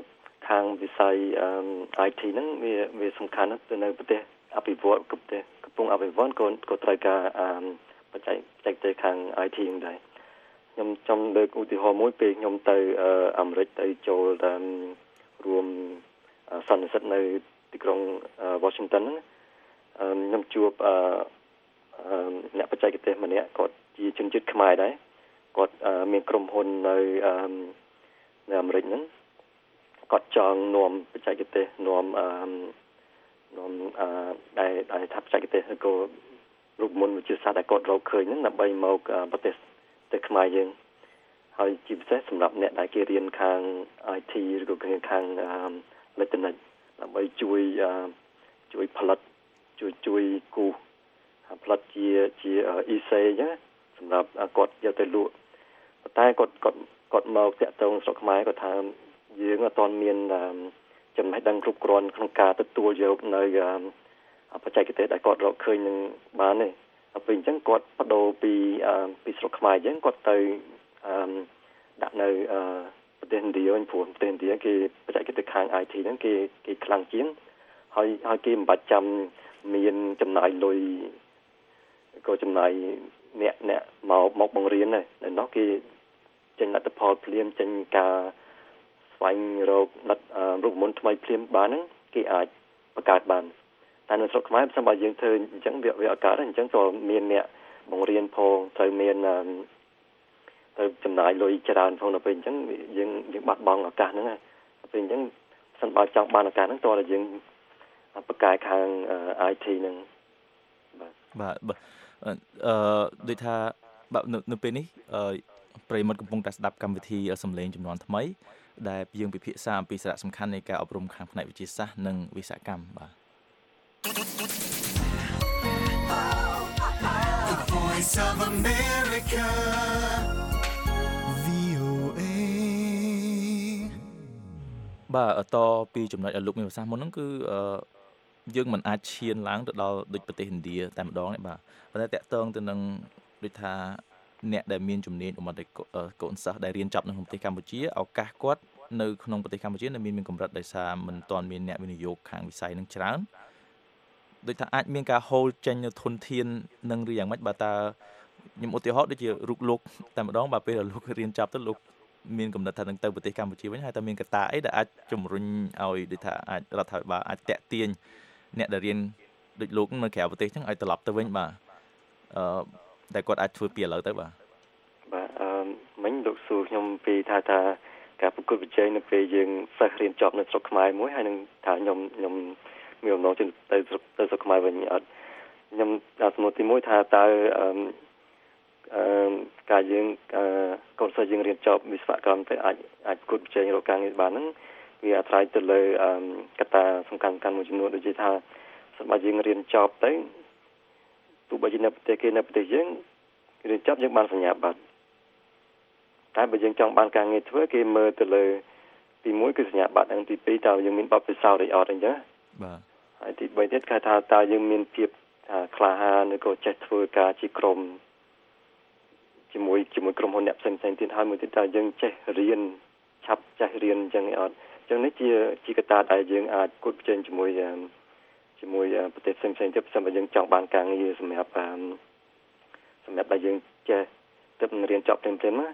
Speaker 16: ខាងវិស័យ ไอ ที ហ្នឹងវាវាសំខាន់ណាស់ទៅនៅប្រទេសអភិវឌ្ឍកំពុងកំពុងអភិវឌ្ឍក៏ក៏ត្រូវការបច្ចេកបច្ចេកទេសខាង ไอ ที ហ្នឹងដែរខ្ញុំចង់លើកឧទាហរណ៍មួយពេលខ្ញុំទៅអាមេរិកទៅចូលតាមរួមសន្និសីទនៅទីក្រុង Washington ហ្នឹងខ្ញុំជួបអ្នកបច្ចេកទេសម្នាក់គាត់ជាជនជាតិខ្មែរដែរគាត់មានក្រុមហ៊ុននៅនៅអាមេរិកហ្នឹងគាត់ចង់នាំបច្ចេកទេសនាំនាំដែលដែលថាបច្ចេកទេសក៏រូបមន្តវិទ្យាសាស្ត្រដែលគាត់រកឃើញហ្នឹងដើម្បីមកប្រទេសប្រទេសខ្មែរយើងហើយជាពិសេសសម្រាប់អ្នកដែលគេរៀនខាង ไอ ที ឬក៏គេខាងអេឡិចត្រូនិកដើម្បីជួយជួយផលិតជួយជួយគូផលិតជាជា អ៊ី ซี អញ្ចឹងសម្រាប់គាត់យកទៅលក់តែគាត់គាត់គាត់មកតាក់ទងស្រុកខ្មែរគាត់ថាយើងអត់ទាន់មានចំណេះដឹងគ្រប់គ្រាន់ក្នុងការទទួលយកនៅបច្ចេកទេសដែលគាត់រកឃើញនឹងបានទេដល់ពេលអញ្ចឹងគាត់បដូរពីពីស្រុកខ្មែរអញ្ចឹងគាត់ទៅដាក់នៅប្រទេសឥណ្ឌាវិញព្រោះប្រទេសឥណ្ឌាគេបច្ចេកទេសខាង ไอ ที ហ្នឹងគេគេខ្លាំងជាងហើយហើយគេមិនបាច់ចាំមានចំណាយលុយក៏ចំណាយអ្នកអ្នកមកមកបង្រៀនដែរនៅនោះគេចេញលទ្ធផលភ្លាមចេញការស្វែងរកលទ្ធរូបមន្តថ្មីភ្លាមបានហ្នឹងគេអាចបង្កើតបានតែនៅស្រុកខ្មែរបើយើងធ្វើអញ្ចឹងវាវាអត់កើតទេអញ្ចឹងក៏មានអ្នកបង្រៀនផងត្រូវមានទៅចំណាយលុយច្រើនផងដល់ពេលអញ្ចឹងយើងយើងបាត់បង់ឱកាសហ្នឹងហើយដល់ពេលអញ្ចឹងសិនបើចង់បានឱកាសហ្នឹងតើយើងបកកាយខាង ไอ ที ហ្នឹង
Speaker 15: បាទបាទអឺដូចថាបាទនៅពេលនេះអឺប្រិយមិត្តកំពុងតែស្ដាប់កម្មវិធីសំឡេងចំនួនថ្មីដែលយើងពិភាក្សាអំពីសារៈសំខាន់នៃការអប់រំខាងផ្នែកវិទ្យាសាស្ត្រនិងវិស្វកម្មបាទ
Speaker 2: The Voice of America វី អូ เอ
Speaker 15: បាទតពីចំណុចឲ្យលោកមានប្រសាសន៍មុនហ្នឹងគឺអឺយើងមិនអាចឈានឡើងទៅដល់ដូចប្រទេសឥណ្ឌាតែម្ដងទេបាទប៉ុន្តែតាក់ទងទៅនឹងដូចថាអ្នកដែលមានជំនាញឧបមាកូនសិស្សដែលរៀនចប់នៅក្នុងប្រទេសកម្ពុជាឱកាសគាត់នៅក្នុងប្រទេសកម្ពុជានៅមានមានកម្រិតដោយសារមិនទាន់មានអ្នកវិនិយោគខាងវិស័យនឹងច្រើនដូចថាអាចមានការហូរចេញនៅធនធាននឹងឬយ៉ាងម៉េចបើតើខ្ញុំឧទាហរណ៍ដូចជារូបលោកតែម្ដងបើពេលលោករៀនចប់ទៅលោកមានកំណត់ថានឹងទៅប្រទេសកម្ពុជាវិញហើយតើមានកត្តាអីដែលអាចជំរុញឲ្យដូចថាអាចរដ្ឋាភិបាលអាចតាក់ទាញអ្នកដែលរៀនដូចលោកនៅក្រៅប្រទេសចឹងឲ្យត្រឡប់ទៅវិញបាទអឺតែគាត់អាចធ្វើពីឥឡូវទៅបាទ
Speaker 16: បាទអឺមិញលោកសួរខ្ញុំពីថាថាការប្រកួតប្រជែងនៅពេលយើងសិស្សរៀនចប់នៅស្រុកខ្មែរមួយហើយនឹងថាខ្ញុំខ្ញុំមានអំណងទៅទៅទៅស្រុកខ្មែរវិញអត់ខ្ញុំដល់សំណួរទីមួយថាតើអឺអឺការយើងកូនសិស្សយើងរៀនចប់វិស្វកម្មទៅអាចអាចប្រកួតប្រជែងរកការងារបានហ្នឹងវាអាស្រ័យទៅលើកត្តាសំខាន់ៗមួយចំនួនដូចជាថាសម្រាប់យើងរៀនចប់ទៅទោះបីជានៅប្រទេសគេនៅប្រទេសយើងរៀនចប់យើងបានសញ្ញាបត្រតែបើយើងចង់បានការងារធ្វើគេមើលទៅលើទីមួយគឺសញ្ញាបត្រនិងទីពីរតើយើងមានបទពិសោធន៍អីអត់អញ្ចឹង
Speaker 15: បាទ
Speaker 16: ហើយទីបីទៀតគេថាតើយើងមានភាពក្លាហានឬក៏ចេះធ្វើការជាក្រុមជាមួយជាមួយក្រុមហ៊ុនអ្នកផ្សេងផ្សេងទៀតហើយមួយទៀតតើយើងចេះរៀនឆាប់ចេះរៀនអញ្ចឹងអីអត់អញ្ចឹងនេះជាជាកត្តាដែលយើងអាចគូតប្រជែងជាមួយជាមួយប្រទេសផ្សេងផ្សេងទៀតបើមិនយើងចង់បានការងារសម្រាប់សម្រាប់ដែលយើងចេះទៅរៀនចប់ព្រមៗណា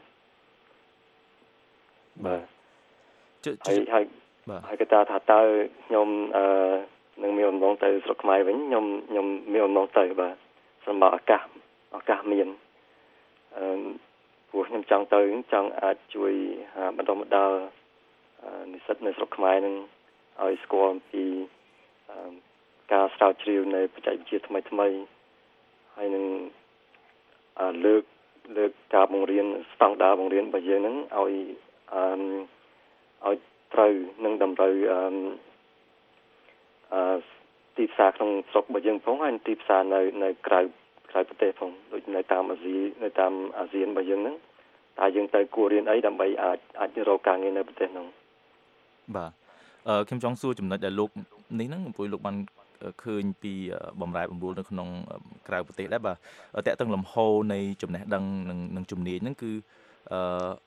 Speaker 15: បាទ
Speaker 16: ហើយហើយហើយគេថាថាតើខ្ញុំអឺនឹងមានអំណងទៅស្រុកខ្មែរវិញខ្ញុំខ្ញុំមានអំណងទៅបាទសម្រាប់ឱកាសឱកាសមានអឺព្រោះខ្ញុំចង់ទៅចង់អាចជួយបណ្ដុះបណ្ដាលនិស្សិតនៅស្រុកខ្មែរនឹងឲ្យស្គាល់អំពីការស្រាវជ្រាវនៅបច្ចេកវិទ្យាថ្មីថ្មីហើយនឹងលើកលើកការបង្រៀនស្តង់ដារបង្រៀនរបស់យើងហ្នឹងឲ្យអឺឲ្យត្រូវនឹងតម្រូវអឺអឺទីផ្សារក្នុងស្រុករបស់យើងផងហើយទីផ្សារនៅនៅក្រៅក្រៅប្រទេសផងដូចនៅតាមអាស៊ីនៅតាមអាស៊ានរបស់យើងហ្នឹងតើយើងទៅគួររៀនអីដើម្បីអាចអាចរកការងារនៅប្រទេសហ្នឹង
Speaker 15: បាទអឺខ្ញុំចង់សួរចំណុចដែលលោកនេះហ្នឹងព្រោះលោកបានឃើញពីបំរែបំរួលនៅក្នុងក្រៅប្រទេសដែរបាទតើតឹងលំហនៃចំណេះដឹងនិងនិងជំនាញហ្នឹងគឺអឺ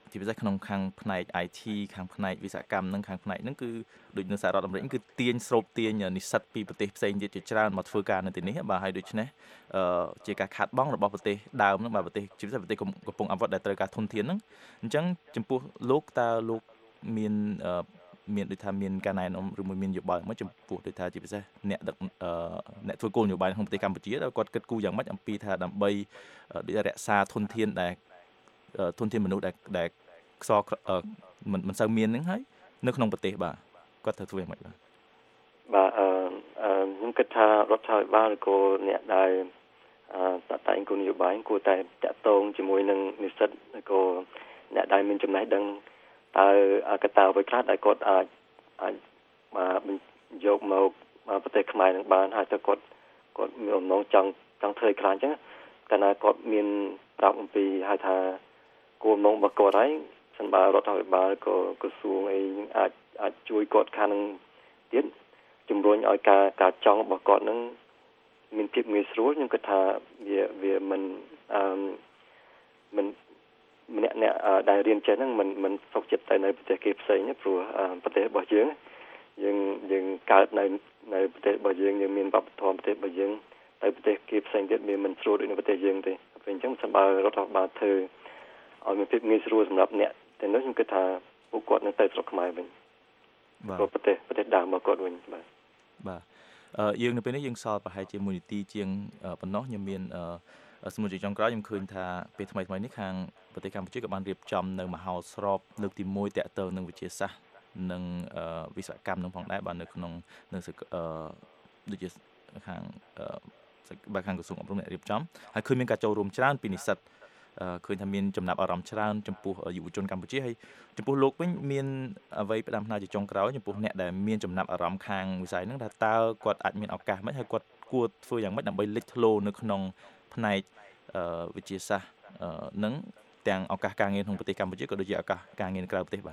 Speaker 15: ជាពិសេសក្នុងខាងផ្នែក ไอ ที ខាងផ្នែកវិស្វកម្មនិងខាងផ្នែកហ្នឹងគឺដូចនៅសហរដ្ឋអាមេរិកគឺទាញស្រូបទាញនិស្សិតពីប្រទេសផ្សេងទៀតជាច្រើនមកធ្វើការនៅទីនេះបាទហើយដូច្នេះអឺជាការខាត់បងរបស់ប្រទេសដើមហ្នឹងបាទប្រទេសជាពិសេសប្រទេសកំពុងអភិវឌ្ឍដែលត្រូវការធនធានហ្នឹងអញ្ចឹងចំពោះលោកតើលោកមានអឺមានដូចថាមានការណែនាំឬមួយមានយោបល់មកចំពោះដូចថាជាពិសេសអ្នកដឹកអ្នកធ្វើគោលនយោបាយក្នុងប្រទេសកម្ពុជាដែលគាត់គិតគូរយ៉ាងម៉េចអំពីថាដើម្បីដូចរក្សាធនធានដែលធនធានមនុស្សដែលដែលខ្សោមិនមិនសូវមានហ្នឹងហើយនៅក្នុងប្រទេសបាទគាត់ត្រូវធ្វើយ៉ាងម៉េចបាទ
Speaker 16: បាទអឺខ្ញុំគិតថារដ្ឋាភិបាលក៏អ្នកដែលអឺតែគោលនយោបាយគួរតែតាក់ទងជាមួយនឹងនិស្សិតក៏អ្នកដែលមានចំណេះដឹងតើកត្តាអ្វីខ្លះដែលគាត់អាចអាចយកមកប្រទេសខ្មែរនឹងបានហើយតើគាត់គាត់មានអំណងចង់ចង់ធ្វើខ្លាំងអញ្ចឹងតែណាគាត់មានប្រាប់អំពីហៅថាគោលបំណងរបស់គាត់ហើយសិនបើរដ្ឋាភិបាលក៏ក្រសួងអីអាចអាចជួយគាត់ខាងនឹងទៀតជំរុញឲ្យការការចង់របស់គាត់នឹងមានភាពងាយស្រួលខ្ញុំគិតថាវាវាមិនអឺមិនម្នាក់អ្នកដែលរៀនចេះហ្នឹងមិនមិនសុខចិត្តទៅនៅប្រទេសគេផ្សេងទេព្រោះប្រទេសរបស់យើងយើងយើងកើតនៅនៅប្រទេសរបស់យើងយើងមានវប្បធម៌ប្រទេសរបស់យើងទៅប្រទេសគេផ្សេងទៀតវាមិនស្រួលដូចនៅប្រទេសយើងទេពេលអញ្ចឹងមិនបើរដ្ឋាភិបាលធ្វើឲ្យមានភាពងាយស្រួលសម្រាប់អ្នកតែនោះខ្ញុំគិតថាពួកគាត់នឹងទៅស្រុកខ្មែរវិញបាទប្រទេសប្រទេសដើមរបស់គាត់វិញបាទ
Speaker 15: បាទអឺយើងនៅពេលនេះយើងសល់ប្រហែលជាមួយនីតិជាងប៉ុណ្ណោះខ្ញុំមានអឺសម្រាប់ជាចុងក្រោយខ្ញុំឃើញថាពេលថ្មីថ្មីនេះខាងប្រទេសកម្ពុជាក៏បានរៀបចំនៅមហោស្រពលើកទីមួយតាក់ទងនឹងវិទ្យាសាស្ត្រនិងវិស្វកម្មនឹងផងដែរបាទនៅក្នុងនៅអឺដូចជាខាងបាទខាងក្រសួងអប់រំអ្នករៀបចំហើយឃើញមានការចូលរួមច្រើនពីនិស្សិតឃើញថាមានចំណាប់អារម្មណ៍ច្រើនចំពោះយុវជនកម្ពុជាហើយចំពោះលោកវិញមានអ្វីផ្ដាំផ្ញើជាចុងក្រោយចំពោះអ្នកដែលមានចំណាប់អារម្មណ៍ខាងវិស័យហ្នឹងថាតើគាត់អាចមានឱកាសមិនហើយគាត់គួរធ្វើយ៉ាងម៉េចដើម្បីលេចធ្លោនៅក្នុងផ្នែកវិទ្យាសាស្ត្រនឹងទាំងឱកាសការងារក្នុងប្រទេសកម្ពុជាក៏ដូចជាឱកាសការងារនៅក្រៅប្រទេសបាទ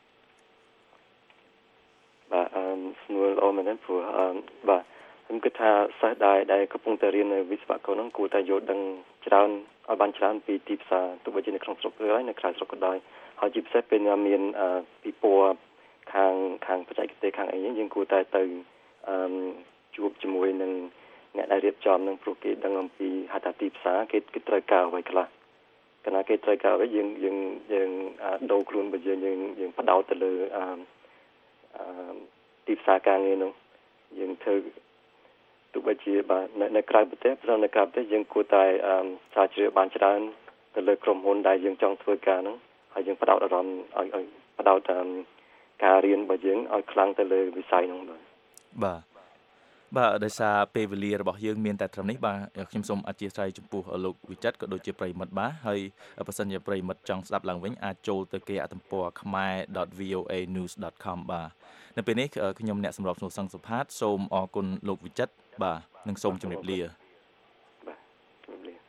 Speaker 16: បាទអឺស្នួលអូមែនទេព្រោះអឺបាទខ្ញុំគិតថាសិស្សដែលដែលកំពុងតែរៀននៅវិស្វករហ្នឹងគួរតែយល់ដឹងច្រើនឲ្យបានច្រើនពីទីផ្សារទោះបីជានៅក្នុងស្រុកឬហើយនៅក្រៅស្រុកក៏ដោយហើយជាពិសេសពេលមានពិព័រណ៍ខាងខាងបច្ចេកទេសខាងអីយើងគួរតែទៅអឺជួបជាមួយនឹងអ្នកដែលរៀបចំនឹងព្រោះគេដឹងអំពីហៅថាទីផ្សារគេគេត្រូវការអ្វីខ្លះកាលណាគេត្រូវការអ្វីយើងយើងយើងដូរខ្លួនរបស់យើងយើងយើងបដោតទៅលើអឺអឺទីផ្សារការងារនោះយើងធ្វើទោះបីជាបាទនៅក្រៅប្រទេសព្រោះនៅក្រៅប្រទេសយើងគួរតែអឺស្រាវជ្រាវបានច្រើនទៅលើក្រុមហ៊ុនដែលយើងចង់ធ្វើការហ្នឹងហើយយើងបដោតអារម្មណ៍ឲ្យឲ្យបដោតតាមការរៀនរបស់យើងឲ្យខ្លាំងទៅលើវិស័យហ្នឹងបាទ
Speaker 15: បាទបាទដោយសារពេលវេលារបស់យើងមានតែត្រឹមនេះបាទខ្ញុំសូមអធិស្ឋានចំពោះលោកវិចិត្រក៏ដូចជាប្រិមិត្តបាទហើយបើសិនជាប្រិមិត្តចង់ស្ដាប់ឡើងវិញអាចចូលទៅគេអត្តពល khmer dot v o a news dot com បាទនៅពេលនេះខ្ញុំអ្នកសម្របសួរសង្ឃសុផាតសូមអរគុណលោកវិចិត្របាទនិងសូមជម្រាបលា
Speaker 16: បាទជម្រាបលា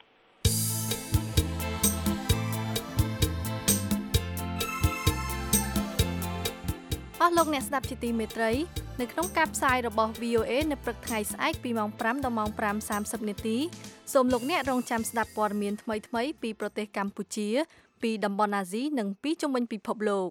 Speaker 3: អស់លោកអ្នកស្ដាប់ជាទីមេត្រីនៅក្នុងការផ្សាយរបស់ វី អូ เอ នៅព្រឹកថ្ងៃស្អែកពីម៉ោងប្រាំដល់ម៉ោងប្រាំសាមសិបនាទីសូមលោកអ្នករងចាំស្ដាប់ព័ត៌មានថ្មីៗពីប្រទេសកម្ពុជាពីតំបន់អាស៊ីនិងពីជុំវិញពិភពលោក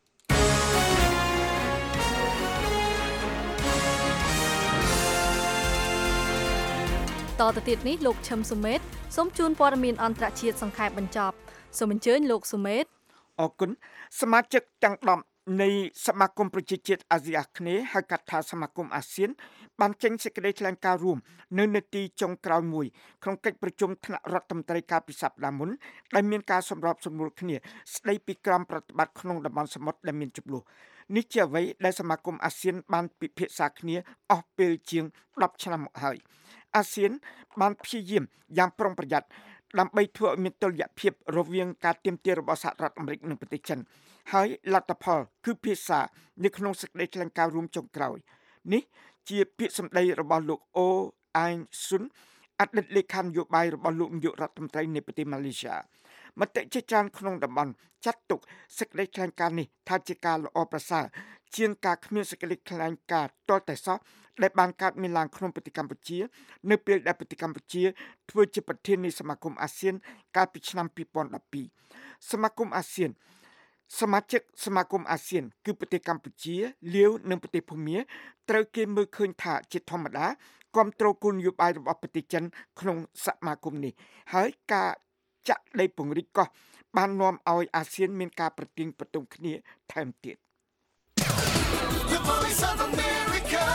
Speaker 3: តទៅទៀតនេះលោកឈឹមសុមេតសូមជូនព័ត៌មានអន្តរជាតិសង្ខេបបញ្ចប់សូមអញ្ជើញលោកសុមេត
Speaker 4: អរគុណសមាជិកទាំងដប់នៃសមាគមប្រជាជាតិអាស៊ីអាគ្នេយ៍ហៅកាត់ថាសមាគមអាស៊ានបានចេញសេចក្តីថ្លែងការណ៍រួមនៅនាទីចុងក្រោយមួយក្នុងកិច្ចប្រជុំថ្នាក់រដ្ឋមន្ត្រីកាលពីសប្តាហ៍មុនដែលមានការសម្របសម្រួលគ្នាស្តីពីក្រមប្រតិបត្តិក្នុងតំបន់សមុទ្រដែលមានជម្លោះនេះជាអ្វីដែលសមាគមអាស៊ានបានពិភាក្សាគ្នាអស់ពេលជាងដប់ឆ្នាំមកហើយអាស៊ានបានព្យាយាមយ៉ាងប្រុងប្រយ័ត្នដើម្បីធ្វើឲ្យមានតុល្យភាពរវាងការទាមទាររបស់សហរដ្ឋអាមេរិកនិងប្រទេសចិនហើយលទ្ធផលគឺភាសានៅក្នុងសេចក្តីថ្លែងការណ៍រួមចុងក្រោយនេះជាពាក្យសម្ដីរបស់លោកអូអែងស៊ុនអតីតលេខានយោបាយរបស់លោកនាយករដ្ឋមន្ត្រីនៃប្រទេសម៉ាឡេស៊ីមតិជាច្រើនក្នុងតំបន់ចាត់ទុកសេចក្តីថ្លែងការណ៍នេះថាជាការល្អប្រសើរជាងការគ្មានសេចក្តីថ្លែងការណ៍ទាល់តែសោះដែលបានកើតមានឡើងក្នុងប្រទេសកម្ពុជានៅពេលដែលប្រទេសកម្ពុជាធ្វើជាប្រធាននៃសមាគមអាស៊ានកាលពីឆ្នាំពីរពាន់ដប់ពីរសមាគមអាស៊ានសមាជិកសមាគមអាស៊ានគឺប្រទេសកម្ពុជាលាវនិងប្រទេសភូមាត្រូវគេមើលឃើញថាជាធម្មតាគាំទ្រគោលនយោបាយរបស់ប្រទេសចិនក្នុងសមាគមនេះហើយការចាក់ដីពង្រីកកោះបាននាំឲ្យអាស៊ានមានការប្រទាញប្រទង់គ្នាថែមទៀត
Speaker 2: The Voice of America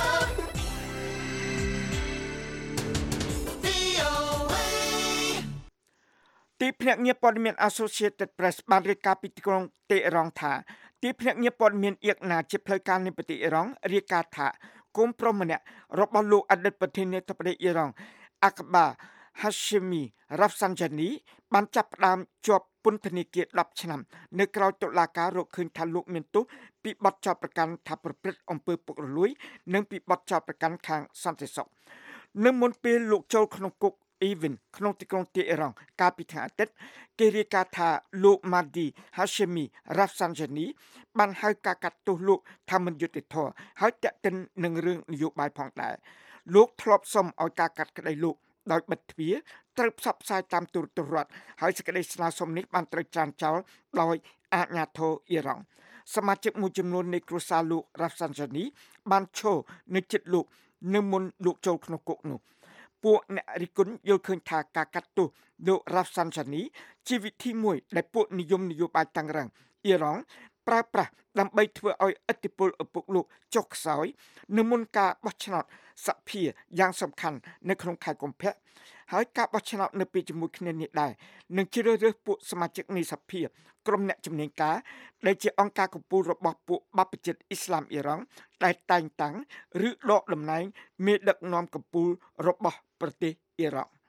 Speaker 4: ទីភ្នាក់ងារព័ត៌មាន Associated Press បានរាយការណ៍ពីទីក្រុងតេហរ៉ង់ថាទីភ្នាក់ងារព័ត៌មានអៀកណាជាផ្លូវការនៃប្រទេសអ៊ីរ៉ង់រាយការណ៍ថាគុំប្រុសម្នាក់របស់លោកអតីតប្រធានាធិបតីអ៊ីរ៉ង់អាក្បា Hashemi Rafsanjani បានចាប់ផ្ដើមជាប់ពន្ធនាគារដប់ឆ្នាំនៅក្រៅតុលាការរកឃើញថាលោកមានទោសពីបទចោទប្រកាន់ថាប្រព្រឹត្តអំពើពុករលួយនិងពីបទចោទប្រកាន់ខាងសន្តិសុខនៅមុនពេលលោកចូលក្នុងគុកEven ក្នុងទីក្រុងតេហរ៉ង់កាលពីថ្ងៃអាទិត្យគេរាយការណ៍ថាលោក Mahdi Hashemi Rafsanjani បានហៅការកាត់ទោសលោកថាមិនយុត្តិធម៌ហើយតាក់ទិននឹងរឿងនយោបាយផងដែរលោកធ្លាប់សុំឲ្យការកាត់ក្តីលោកដោយបិទទ្វារត្រូវផ្សព្វផ្សាយតាមទូរទស្សន៍រដ្ឋហើយសេចក្តីស្នើសុំនេះបានត្រូវច្រានចោលដោយអាជ្ញាធរអ៊ីរ៉ង់សមាជិកមួយចំនួននៃគ្រួសារលោក Rafsanjani បានឈរនៅជិតលោកនៅមុនលោកចូលក្នុងគុកនោះពួកអ្នករិះគន់យល់ឃើញថាការកាត់ទោសលោក Rafsanjani ជាវិធីមួយដែលពួកនិយមនយោបាយតាំងរ៉ាំងអ៊ីរ៉ង់ប្រើប្រាស់ដើម្បីធ្វើឲ្យឥទ្ធិពលឪពុកលោកចុះខ្សោយនៅមុនការបោះឆ្នោតសភាយ៉ាងសំខាន់នៅក្នុងខែកុម្ភៈហើយការបោះឆ្នោតនៅពេលជាមួយគ្នានេះដែរនឹងជ្រើសរើសពួកសមាជិកនៃសភាក្រុមអ្នកជំនាញការដែលជាអង្គការកំពូលរបស់ពួកបព្វជិតអ៊ីស្លាមអ៊ីរ៉ង់ដែលតែងតាំងឬដកតំណែងមេដឹកនាំកំពូលរបស់ប្រទេសអ៊ីរ៉ង់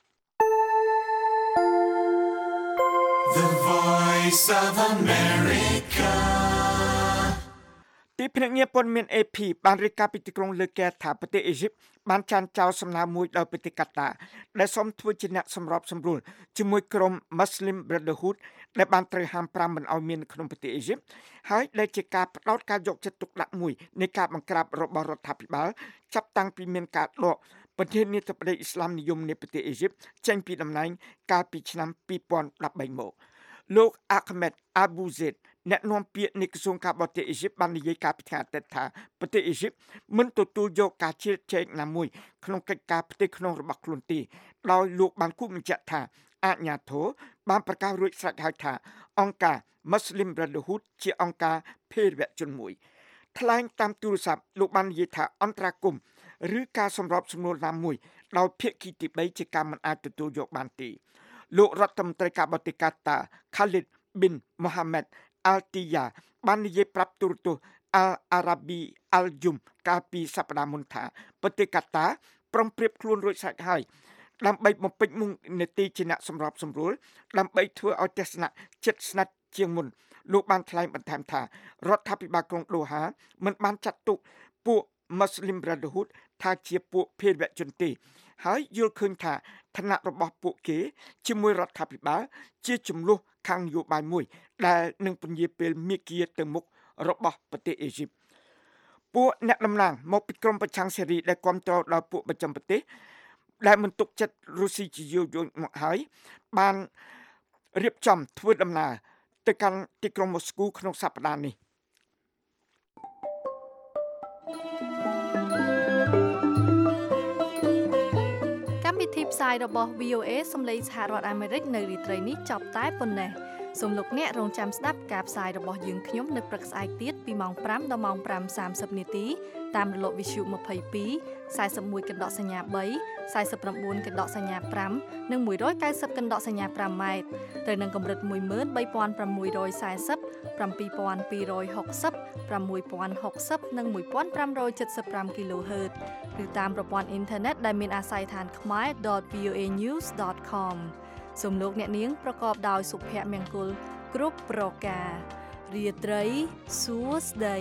Speaker 2: The Voice of America
Speaker 4: ទីភ្នាក់ងារព័ត៌មាន เอ พี បានរាយការណ៍ពីទីក្រុងលើកែថាប្រទេសអេស៊ីបបានចានចោលសំណើមួយដោយប្រទេសកាតាដែលសូមធ្វើជាអ្នកសម្របសម្រួលជាមួយក្រុម Muslim Brotherhood ដែលបានត្រូវហាមប្រាមមិនឲ្យមាននៅក្នុងប្រទេសអេស៊ីបហើយដែលជាការបដោតការយកចិត្តទុកដាក់មួយនៃការបង្ក្រាបរបស់រដ្ឋាភិបាលចាប់តាំងពីមានការដកប្រធានាធិបតីអ៊ីស្លាមនិយមនៃប្រទេសអេស៊ីបចេញពីតំណែងកាលពីឆ្នាំពីរពាន់ដប់បីមកលោក Ahmed Abu Zaid អ្នកនាំពាក្យនៃក្រសួងការបរទេសអេស៊ីបបាននិយាយកាលពីថ្ងៃអាទិត្យថាប្រទេសអេស៊ីបមិនទទួលយកការជ្រៀតជ្រែកណាមួយក្នុងកិច្ចការផ្ទៃក្នុងរបស់ខ្លួនទេដោយលោកបានគូបញ្ជាក់ថាអាជ្ញាធរបានប្រកាសរួចស្រេចហើយថាអង្គការ Muslim Brotherhood ជាអង្គការភេរវជនមួយថ្លែងតាមទូរស័ព្ទលោកបាននិយាយថាអន្តរាគមន៍ឬការសម្របសម្រួលណាមួយដោយភាគីទីបីជាការមិនអាចទទួលយកបានទេលោករដ្ឋមន្ត្រីការបរទេសកាតា Khalid bin Mohammed Al-Tiya បាននិយាយប្រាប់ទូរទស្សន៍ Al Arabi Al Yum កាលពីសប្តាហ៍មុនថាប្រទេសកាតាប្រុងប្រៀបខ្លួនរួចស្រេចហើយដើម្បីបំពេញមុខនីតិជាអ្នកសម្របសម្រួលដើម្បីធ្វើឲ្យទស្សនៈចិត្តស្និទ្ធជាងមុនលោកបានថ្លែងបន្ថែមថារដ្ឋាភិបាលក្រុងដូហាមិនបានចាត់ទុកពួក Muslim Brotherhood ថាជាពួកភេរវជនទេហើយយល់ឃើញថាឋានៈរបស់ពួកគេជាមួយរដ្ឋាភិបាលជាចំនួនខាងនយោបាយមួយដែលនឹងពន្យាពេលមាគ៌ាទៅមុខរបស់ប្រទេសអេស៊ីបពួកអ្នកតំណាងមកពីក្រមប្រឆាំងសេរីដែលគាំទ្រដល់ពួកប្រចាំប្រទេសដែលមិនទុកចិត្តរុស្ស៊ីជាយូរយូរមកហើយបានរៀបចំធ្វើដំណើរទៅកាន់ទីក្រុងម៉ូស្គូក្នុងសប្តាហ៍នេះ
Speaker 3: កម្មវិធីផ្សាយរបស់ វី អូ เอ សំឡេងសហរដ្ឋអាមេរិកនៅរាត្រីនេះចប់តែប៉ុណ្ណេះសូមលោកអ្នករងចាំស្ដាប់ការផ្សាយរបស់យើងខ្ញុំនៅព្រឹកស្អែកទៀតពីម៉ោងប្រាំដល់ម៉ោងប្រាំសាមសិបនាទីតាមរលកវិទ្យុម្ភៃពីរ ខ្សែ មួយកណ្ដកសញ្ញាបី ខ្សែ ប្រាំបួនកណ្ដកសញ្ញាប្រាំនិងមួយរយកៅសិបកណ្ដកសញ្ញាប្រាំម៉ែត្រទៅនឹងកម្រិត មួយម៉ឺនបីពាន់ប្រាំមួយរយសែសិប ប្រាំពីរពាន់ពីររយហុកសិប ប្រាំមួយពាន់ហុកសិប និងមួយពាន់ប្រាំរយចិតសិបប្រាំ គីឡូហឺត ឬតាមប្រព័ន្ធអ៊ីនធឺណិតដែលមានអាស័យដ្ឋាន ខ្មែរ ដត វី អូ เอ ញូស ដត ខម សូមលោកអ្នកនាងប្រកបដោយសុភមង្គលគ្រប់ប្រការរាត្រីសួស្តី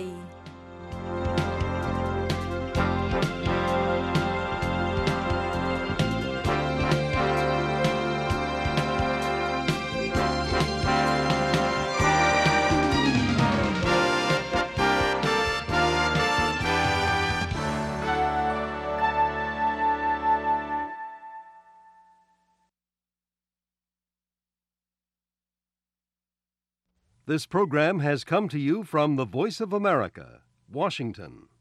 Speaker 1: This program has come to you from the Voice of America, Washington.